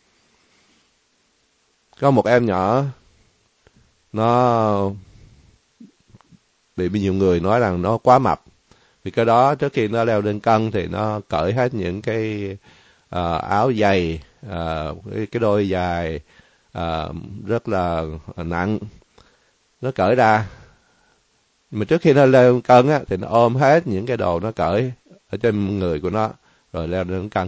Có một em nhỏ, nó bị nhiều người nói rằng nó quá mập. Vì cái đó trước khi nó leo lên cân thì nó cởi hết những cái uh, áo dày, uh, cái, cái đôi dài uh, rất là nặng. Nó cởi ra. Mà trước khi nó leo lên cân á, thì nó ôm hết những cái đồ nó cởi ở trên người của nó rồi leo lên cân.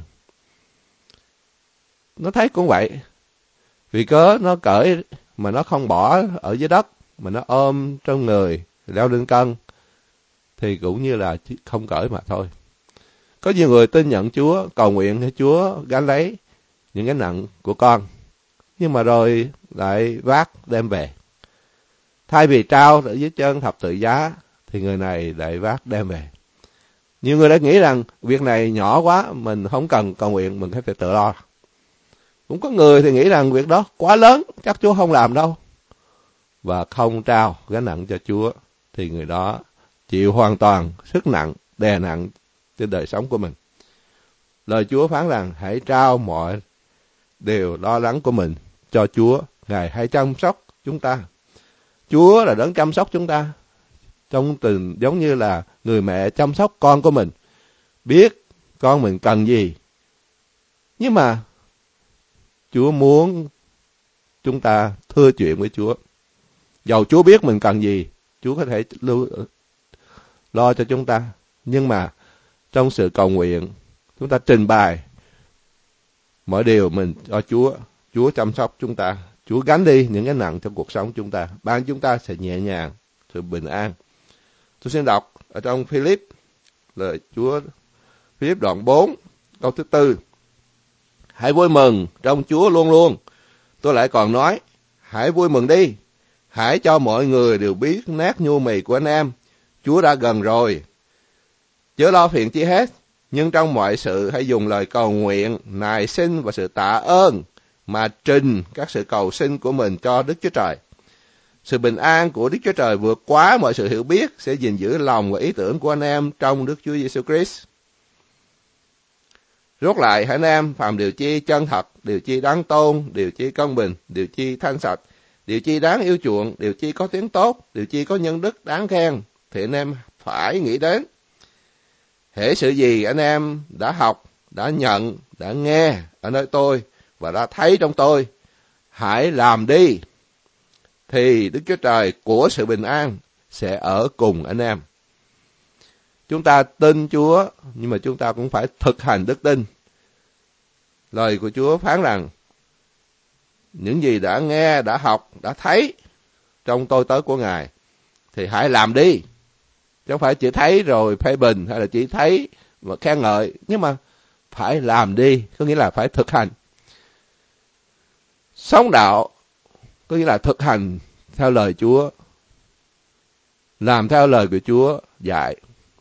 Nó thấy cũng vậy. Vì cớ nó cởi mà nó không bỏ ở dưới đất mà nó ôm trong người leo lên cân thì cũng như là không cởi mà thôi. Có nhiều người tin nhận Chúa, cầu nguyện cho Chúa gánh lấy những cái nặng của con, nhưng mà rồi lại vác đem về. Thay vì trao ở dưới chân thập tự giá thì người này lại vác đem về. Nhiều người đã nghĩ rằng việc này nhỏ quá, mình không cần cầu nguyện, mình phải tự lo. Cũng có người thì nghĩ rằng việc đó quá lớn, chắc Chúa không làm đâu. Và không trao gánh nặng cho Chúa thì người đó chịu hoàn toàn sức nặng, đè nặng trên đời sống của mình. Lời Chúa phán rằng hãy trao mọi điều lo lắng của mình cho Chúa, Ngài hãy chăm sóc chúng ta. Chúa là đấng chăm sóc chúng ta, trong tình giống như là người mẹ chăm sóc con của mình, biết con mình cần gì. Nhưng mà Chúa muốn chúng ta thưa chuyện với Chúa. Dầu Chúa biết mình cần gì, Chúa có thể lưu, lo cho chúng ta. Nhưng mà trong sự cầu nguyện, chúng ta trình bày mọi điều mình cho Chúa. Chúa chăm sóc chúng ta. Chúa gánh đi những cái nặng trong cuộc sống chúng ta. Ban chúng ta sẽ nhẹ nhàng, sự bình an. Tôi xin đọc ở trong Philip, lời Chúa, Philip đoạn bốn, câu thứ tư. Hãy vui mừng trong Chúa luôn luôn. Tôi lại còn nói, hãy vui mừng đi. Hãy cho mọi người đều biết nét nhu mì của anh em. Chúa đã gần rồi. Chớ lo phiền chi hết, nhưng trong mọi sự hãy dùng lời cầu nguyện, nài xin và sự tạ ơn mà trình các sự cầu xin của mình cho Đức Chúa Trời. Sự bình an của Đức Chúa Trời vượt quá mọi sự hiểu biết sẽ gìn giữ lòng và ý tưởng của anh em trong Đức Chúa Giêsu Christ. Rốt lại hỡi anh em, phàm điều chi chân thật, điều chi đáng tôn, điều chi công bình, điều chi thanh sạch, điều chi đáng yêu chuộng, điều chi có tiếng tốt, điều chi có nhân đức đáng khen, thì anh em phải nghĩ đến. Hễ sự gì anh em đã học, đã nhận, đã nghe ở nơi tôi và đã thấy trong tôi, hãy làm đi, thì Đức Chúa Trời của sự bình an sẽ ở cùng anh em. Chúng ta tin Chúa, nhưng mà chúng ta cũng phải thực hành đức tin. Lời của Chúa phán rằng, những gì đã nghe, đã học, đã thấy trong tôi tớ của Ngài, thì hãy làm đi. Chứ không phải chỉ thấy rồi phê bình, hay là chỉ thấy và khen ngợi, nhưng mà phải làm đi, có nghĩa là phải thực hành. Sống đạo, có nghĩa là thực hành theo lời Chúa, làm theo lời của Chúa dạy.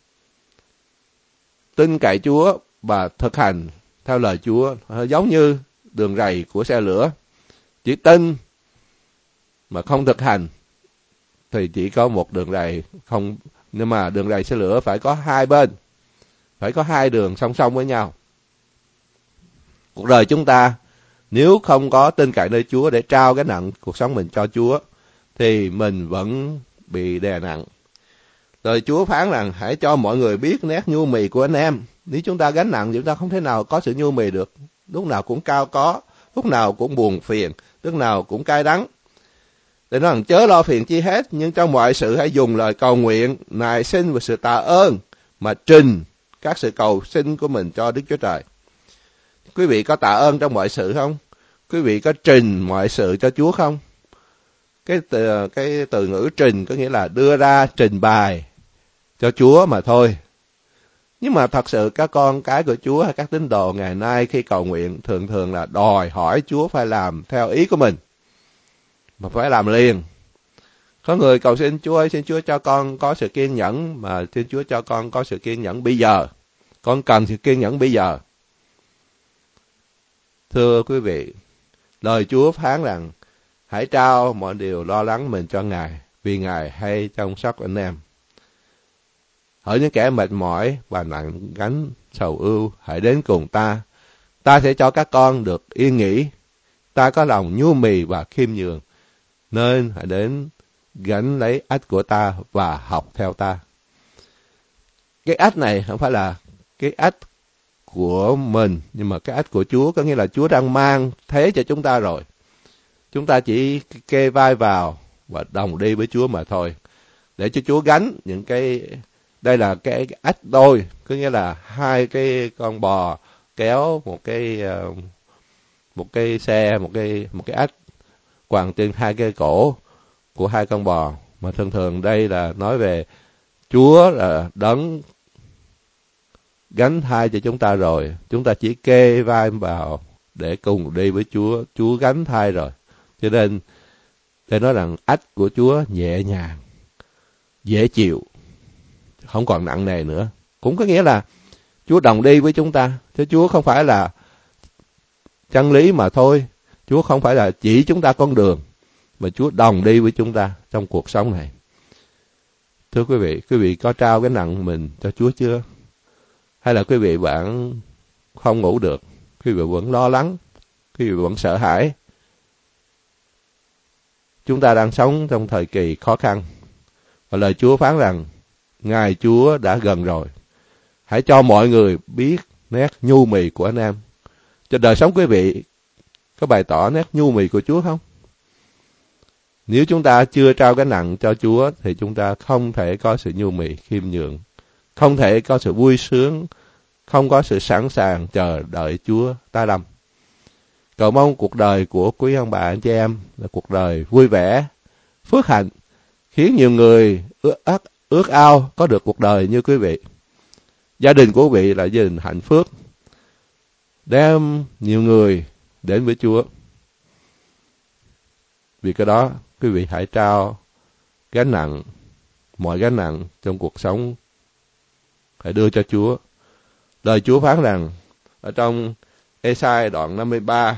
Tin cậy Chúa và thực hành theo lời Chúa, giống như đường rầy của xe lửa. Chỉ tin mà không thực hành thì chỉ có một đường rầy, không, nhưng mà đường rầy xe lửa phải có hai bên, phải có hai đường song song với nhau. Cuộc đời chúng ta nếu không có tin cậy nơi Chúa để trao cái nặng cuộc sống mình cho Chúa thì mình vẫn bị đè nặng. Lời Chúa phán rằng hãy cho mọi người biết nét nhu mì của anh em. Nếu chúng ta gánh nặng, chúng ta không thể nào có sự nhu mì được. Lúc nào cũng cao có, lúc nào cũng buồn phiền, lúc nào cũng cay đắng. Để nói rằng chớ lo phiền chi hết, nhưng trong mọi sự hãy dùng lời cầu nguyện, nài xin và sự tạ ơn mà trình các sự cầu xin của mình cho Đức Chúa Trời. Quý vị có tạ ơn trong mọi sự không? Quý vị có trình mọi sự cho Chúa không? Cái từ, cái từ ngữ trình có nghĩa là đưa ra, trình bày cho Chúa mà thôi. Nhưng mà thật sự các con cái của Chúa hay các tín đồ ngày nay khi cầu nguyện thường thường là đòi hỏi Chúa phải làm theo ý của mình, mà phải làm liền. Có người cầu xin Chúa ơi, xin Chúa cho con có sự kiên nhẫn, mà xin Chúa cho con có sự kiên nhẫn bây giờ. Con cần sự kiên nhẫn bây giờ. Thưa quý vị, lời Chúa phán rằng hãy trao mọi điều lo lắng mình cho Ngài, vì Ngài hay chăm sóc anh em. Hỡi những kẻ mệt mỏi và nặng gánh sầu ưu, hãy đến cùng ta. Ta sẽ cho các con được yên nghỉ. Ta có lòng nhu mì và khiêm nhường, nên hãy đến gánh lấy ách của ta và học theo ta. Cái ách này không phải là cái ách của mình, nhưng mà cái ách của Chúa, có nghĩa là Chúa đang mang thế cho chúng ta rồi. Chúng ta chỉ kê vai vào và đồng đi với Chúa mà thôi, để cho Chúa gánh những cái, đây là cái ách đôi, có nghĩa là hai cái con bò kéo một cái một cái xe, một cái một cái ách quàng trên hai cái cổ của hai con bò. Mà thường thường đây là nói về Chúa là đấng gánh thai cho chúng ta rồi, chúng ta chỉ kê vai vào để cùng đi với Chúa. Chúa gánh thai rồi, cho nên để nói rằng ách của Chúa nhẹ nhàng, dễ chịu, không còn nặng nề nữa. Cũng có nghĩa là Chúa đồng đi với chúng ta, chứ Chúa không phải là chân lý mà thôi. Chúa không phải là chỉ chúng ta con đường, mà Chúa đồng đi với chúng ta trong cuộc sống này. Thưa quý vị, quý vị có trao cái nặng mình cho Chúa chưa? Hay là quý vị bạn không ngủ được, quý vị vẫn lo lắng, quý vị vẫn sợ hãi? Chúng ta đang sống trong thời kỳ khó khăn, và lời Chúa phán rằng Ngài Chúa đã gần rồi. Hãy cho mọi người biết nét nhu mì của anh em. Cho đời sống quý vị có bày tỏ nét nhu mì của Chúa không? Nếu chúng ta chưa trao cái nặng cho Chúa thì chúng ta không thể có sự nhu mì khiêm nhường, không thể có sự vui sướng, không có sự sẵn sàng chờ đợi Chúa ta lâm. Cầu mong cuộc đời của quý ông bà anh chị em là cuộc đời vui vẻ, phước hạnh, khiến nhiều người ước, ước, ước ao có được cuộc đời như quý vị. Gia đình của quý vị là gia đình hạnh phúc, đem nhiều người đến với Chúa. Vì cái đó, quý vị hãy trao gánh nặng, mọi gánh nặng trong cuộc sống, hãy đưa cho Chúa. Lời Chúa phán rằng, ở trong Ê-sai đoạn năm mươi ba,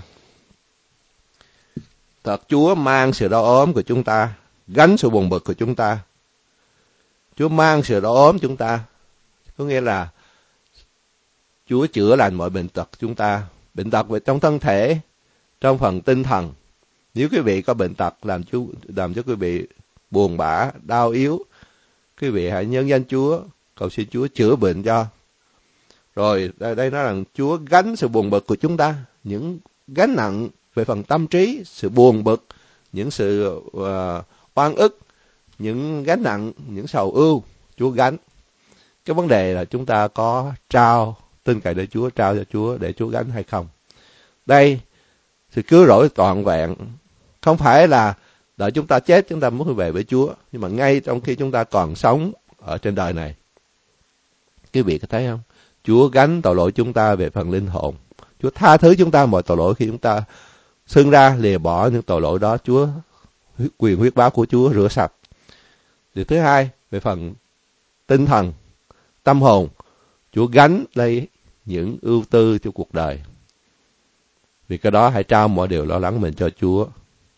thật Chúa mang sự đau ốm của chúng ta, gánh sự buồn bực của chúng ta. Chúa mang sự đau ốm chúng ta, có nghĩa là Chúa chữa lành mọi bệnh tật chúng ta, bệnh tật về trong thân thể, trong phần tinh thần. Nếu quý vị có bệnh tật làm, chú, làm cho quý vị buồn bã, đau yếu, quý vị hãy nhân danh Chúa, cầu xin Chúa chữa bệnh cho. Rồi đây, đây nói rằng Chúa gánh sự buồn bực của chúng ta, những gánh nặng về phần tâm trí, sự buồn bực, những sự uh, oan ức, những gánh nặng, những sầu ưu, Chúa gánh. Cái vấn đề là chúng ta có trao tin cậy để Chúa, trao cho Chúa để Chúa gánh hay không. Đây, sự cứu rỗi toàn vẹn không phải là đợi chúng ta chết chúng ta mới về với Chúa, nhưng mà ngay trong khi chúng ta còn sống ở trên đời này. Quý vị có thấy không? Chúa gánh tội lỗi chúng ta về phần linh hồn. Chúa tha thứ chúng ta mọi tội lỗi khi chúng ta xưng ra lìa bỏ những tội lỗi đó. Chúa quyền huyết báo của Chúa rửa sạch. Điều thứ hai, về phần tinh thần, tâm hồn, Chúa gánh lấy những ưu tư cho cuộc đời. Vì cái đó hãy trao mọi điều lo lắng mình cho Chúa.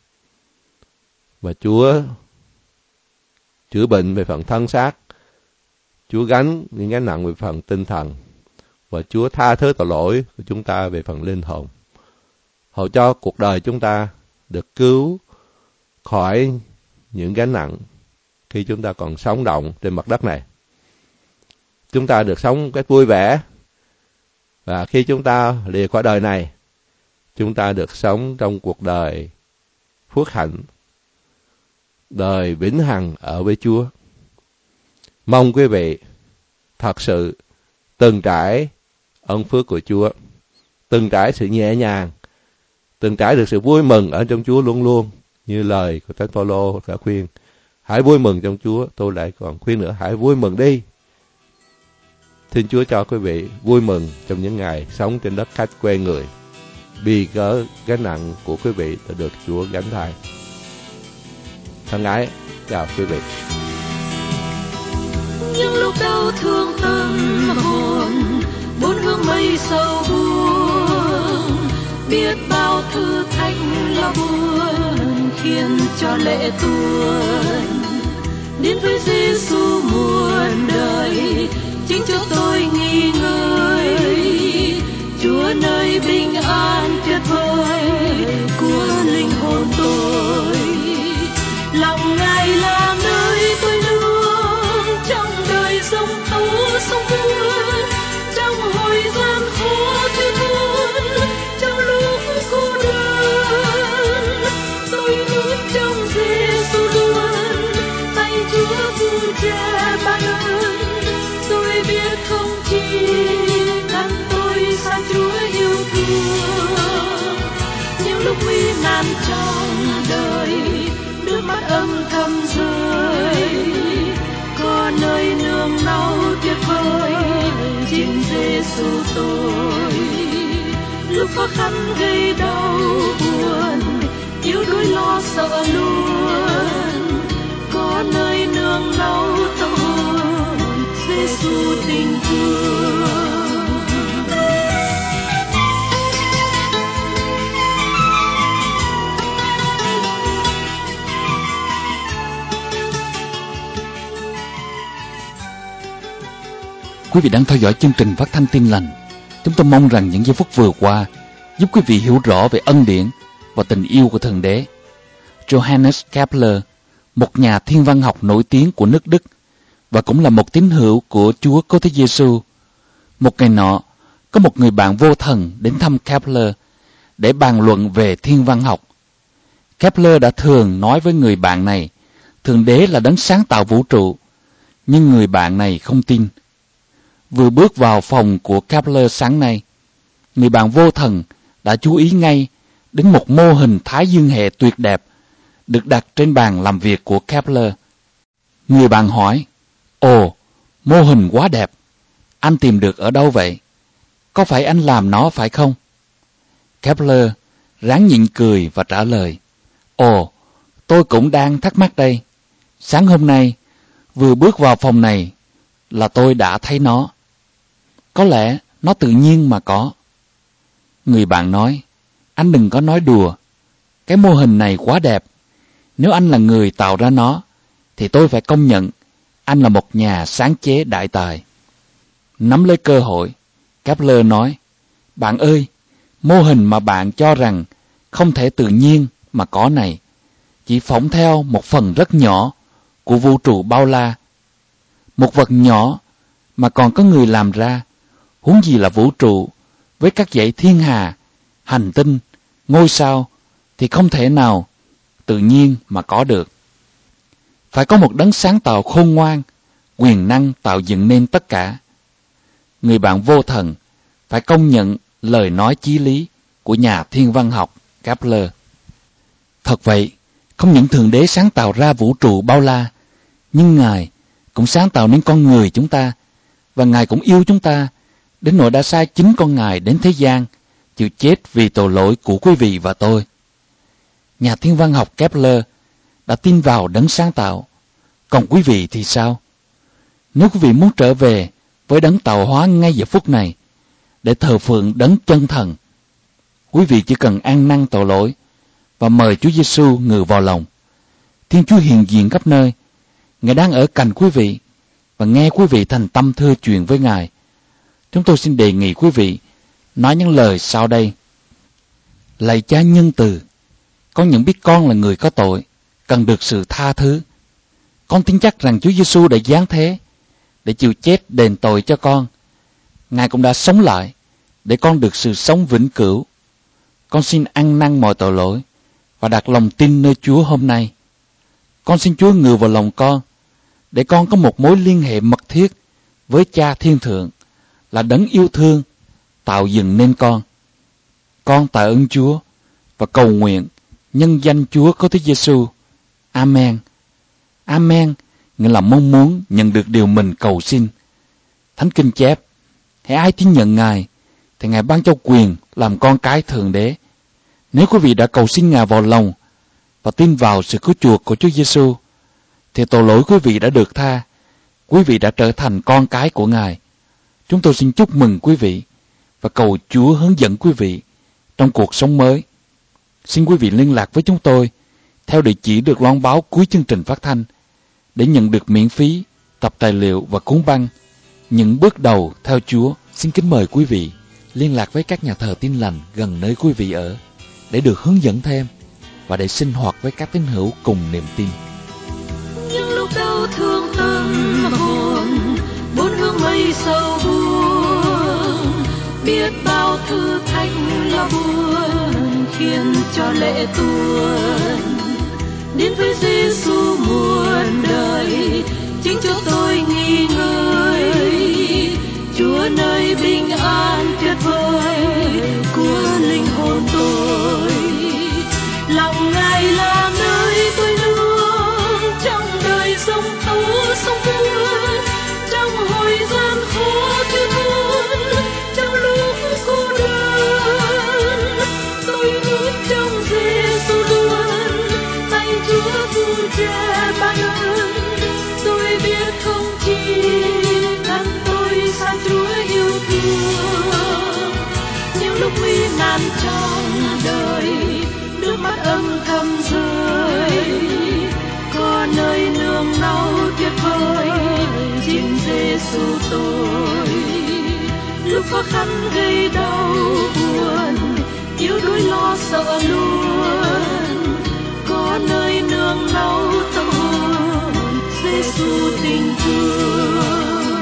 Và Chúa chữa bệnh về phần thân xác, Chúa gánh những gánh nặng về phần tinh thần, và Chúa tha thứ tội lỗi của chúng ta về phần linh hồn, hầu cho cuộc đời chúng ta được cứu khỏi những gánh nặng khi chúng ta còn sống động trên mặt đất này. Chúng ta được sống một cách vui vẻ, và khi chúng ta lìa khỏi đời này, chúng ta được sống trong cuộc đời phước hạnh, đời vĩnh hằng ở với Chúa. Mong quý vị thật sự từng trải ơn phước của Chúa, từng trải sự nhẹ nhàng, từng trải được sự vui mừng ở trong Chúa luôn luôn, như lời của Thánh Phaolô đã khuyên. Hãy vui mừng trong Chúa, tôi lại còn khuyên nữa, hãy vui mừng đi. Thiên Chúa cho quý vị vui mừng trong những ngày sống trên đất khách quê người, vì cớ gánh nặng của quý vị đã được Chúa gánh thay. Thân ái, chào quý vị. Những lúc đau thương tâm hồn, bốn hướng mây sâu buông, biết bao thử thách lo buồn khiến cho lệ tuôn. Đến với Giêsu muôn đời, chính cho tôi nghỉ ngơi. Chúa nơi bình an tuyệt vời của linh hồn tôi. Lòng Ngài là nơi tôi nương trong đời sông tố sông buồn, trong hồi gian khó thiếu thốn, trong lúc cô đơn. Tôi núp trong Giêsu luôn, tay Chúa vun che ban ơn. Tôi biết không chi cần tôi xa Chúa yêu thương. Những lúc nguy nan trong đời, nước mắt âm thầm rơi, có nơi nương náu tuyệt vời chính Giêsu tôi. Lúc khó khăn gây đau buồn, yếu đuối lo sợ luôn, có nơi nương náu tâm hồn Giêsu tình thương. Quý vị đang theo dõi chương trình phát thanh Tin Lành. Chúng tôi mong rằng những giây phút vừa qua giúp quý vị hiểu rõ về ân điển và tình yêu của Thượng Đế. Johannes Kepler, một nhà thiên văn học nổi tiếng của nước Đức và cũng là một tín hữu của Chúa Cứu Thế Giêsu. Một ngày nọ, có một người bạn vô thần đến thăm Kepler để bàn luận về thiên văn học. Kepler đã thường nói với người bạn này, Thượng Đế là đấng sáng tạo vũ trụ, nhưng người bạn này không tin. Vừa bước vào phòng của Kepler sáng nay, người bạn vô thần đã chú ý ngay đến một mô hình thái dương hệ tuyệt đẹp được đặt trên bàn làm việc của Kepler. Người bạn hỏi, Ồ, mô hình quá đẹp, anh tìm được ở đâu vậy? Có phải anh làm nó phải không? Kepler ráng nhịn cười và trả lời, Ồ, tôi cũng đang thắc mắc đây. Sáng hôm nay, vừa bước vào phòng này là tôi đã thấy nó. Có lẽ nó tự nhiên mà có. Người bạn nói, anh đừng có nói đùa. Cái mô hình này quá đẹp. Nếu anh là người tạo ra nó, thì tôi phải công nhận anh là một nhà sáng chế đại tài. Nắm lấy cơ hội, Kepler nói, bạn ơi, mô hình mà bạn cho rằng không thể tự nhiên mà có này, chỉ phỏng theo một phần rất nhỏ của vũ trụ bao la. Một vật nhỏ mà còn có người làm ra, huống gì là vũ trụ với các dãy thiên hà, hành tinh, ngôi sao thì không thể nào tự nhiên mà có được. Phải có một đấng sáng tạo khôn ngoan, quyền năng tạo dựng nên tất cả. Người bạn vô thần phải công nhận lời nói chí lý của nhà thiên văn học Kepler. Thật vậy, không những Thượng Đế sáng tạo ra vũ trụ bao la, nhưng Ngài cũng sáng tạo nên con người chúng ta, và Ngài cũng yêu chúng ta, đến nỗi đã sai chính con Ngài đến thế gian, chịu chết vì tội lỗi của quý vị và tôi. Nhà thiên văn học Kepler đã tin vào đấng sáng tạo, còn quý vị thì sao? Nếu quý vị muốn trở về với đấng tạo hóa ngay giờ phút này, để thờ phượng đấng chân thần, quý vị chỉ cần ăn năn tội lỗi và mời Chúa Giêsu ngự vào lòng. Thiên Chúa hiện diện khắp nơi, Ngài đang ở cạnh quý vị và nghe quý vị thành tâm thưa chuyện với Ngài. Chúng tôi xin đề nghị quý vị nói những lời sau đây. Lạy Cha nhân từ, con nhận biết con là người có tội, cần được sự tha thứ. Con tin chắc rằng Chúa Giêsu đã giáng thế để chịu chết đền tội cho con. Ngài cũng đã sống lại để con được sự sống vĩnh cửu. Con xin ăn năn mọi tội lỗi và đặt lòng tin nơi Chúa hôm nay. Con xin Chúa ngự vào lòng con, để con có một mối liên hệ mật thiết với Cha Thiên Thượng, là đấng yêu thương, tạo dựng nên con. Con tạ ơn Chúa và cầu nguyện nhân danh Chúa Cứu Thế Giêsu. Amen. Amen nghĩa là mong muốn nhận được điều mình cầu xin. Thánh Kinh chép, hãy ai tin nhận Ngài, thì Ngài ban cho quyền làm con cái Thượng Đế. Nếu quý vị đã cầu xin Ngài vào lòng và tin vào sự cứu chuộc của Chúa Giêsu, thì tội lỗi quý vị đã được tha. Quý vị đã trở thành con cái của Ngài. Chúng tôi xin chúc mừng quý vị và cầu Chúa hướng dẫn quý vị trong cuộc sống mới. Xin quý vị liên lạc với chúng tôi theo địa chỉ được loan báo cuối chương trình phát thanh để nhận được miễn phí tập tài liệu và cuốn băng Những bước đầu theo Chúa. Xin kính mời quý vị liên lạc với các nhà thờ Tin Lành gần nơi quý vị ở để được hướng dẫn thêm và để sinh hoạt với các tín hữu cùng niềm tin. Những lúc đau thương tâm hồn, bốn hướng mây sâu buồn, biết bao thử thách là buồn khiến cho lệ tuôn. Đến với Giêsu muôn đời, chính Chúa tôi nghỉ ngơi. Chúa nơi bình an tuyệt vời của linh hồn tôi. Lòng Ngài là nơi tôi nương trong đời sông tố sông buồn, trong hồi gian khó thiếu thốn, trong lúc cô đơn. Tôi ước trong Giêsu luôn, tay Chúa vun che ban ơn. Tôi biết không chi ngăn tôi xa Chúa yêu thương. Những lúc nguy nan trong đời, nước mắt âm thầm rơi, có nơi nương náu tuyệt vời chính Giêsu tôi. Lúc khó khăn gây đau buồn, yếu đuối lo sợ luôn, có nơi nương náu tâm hồn Giêsu tình thương.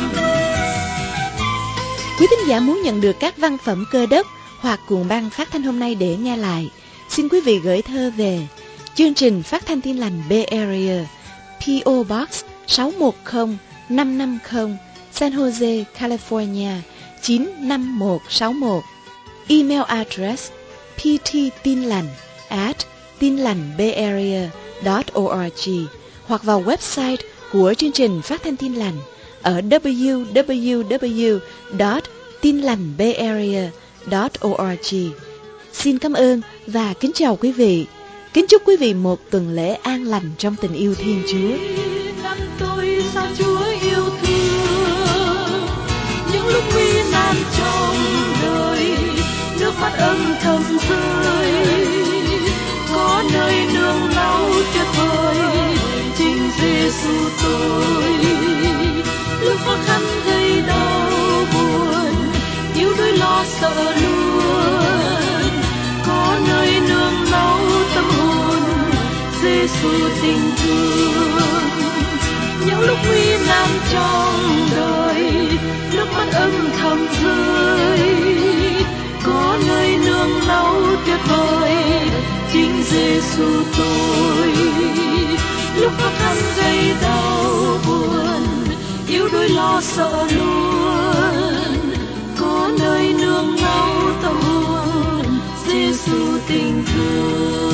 Quý thính giả muốn nhận được các văn phẩm Cơ Đốc hoặc cuộn băng phát thanh hôm nay để nghe lại, xin quý vị gửi thơ về chương trình Phát thanh Tin Lành Bay Area, pê ô Box sáu một không năm năm không, San Jose, California chín năm một sáu một. Email address pttinlành at tinlành.bayarea chấm org hoặc vào website của chương trình Phát thanh Tin Lành ở w w w chấm tinlành.bayarea chấm org. Xin cảm ơn và kính chào quý vị. Kính chúc quý vị một tuần lễ an lành trong tình yêu Thiên Chúa. Ngăn tôi xa Chúa yêu thương. Những lúc nguy nan trong đời, nước mắt âm thầm rơi, có nơi nương náu tuyệt vời chính Giêsu tôi. Lúc khó khăn gây đau buồn, yếu đuối lo sợ luôn, có nơi nương náu tâm hồn Giêsu tình thương. Những lúc nguy nan trong đời, nước mắt âm thầm rơi, có nơi nương náu tuyệt vời chính Giêsu tôi. Lúc khó khăn gây đau buồn, yếu đuối lo sợ luôn, có nơi nương náu tâm hồn Giêsu tình thương.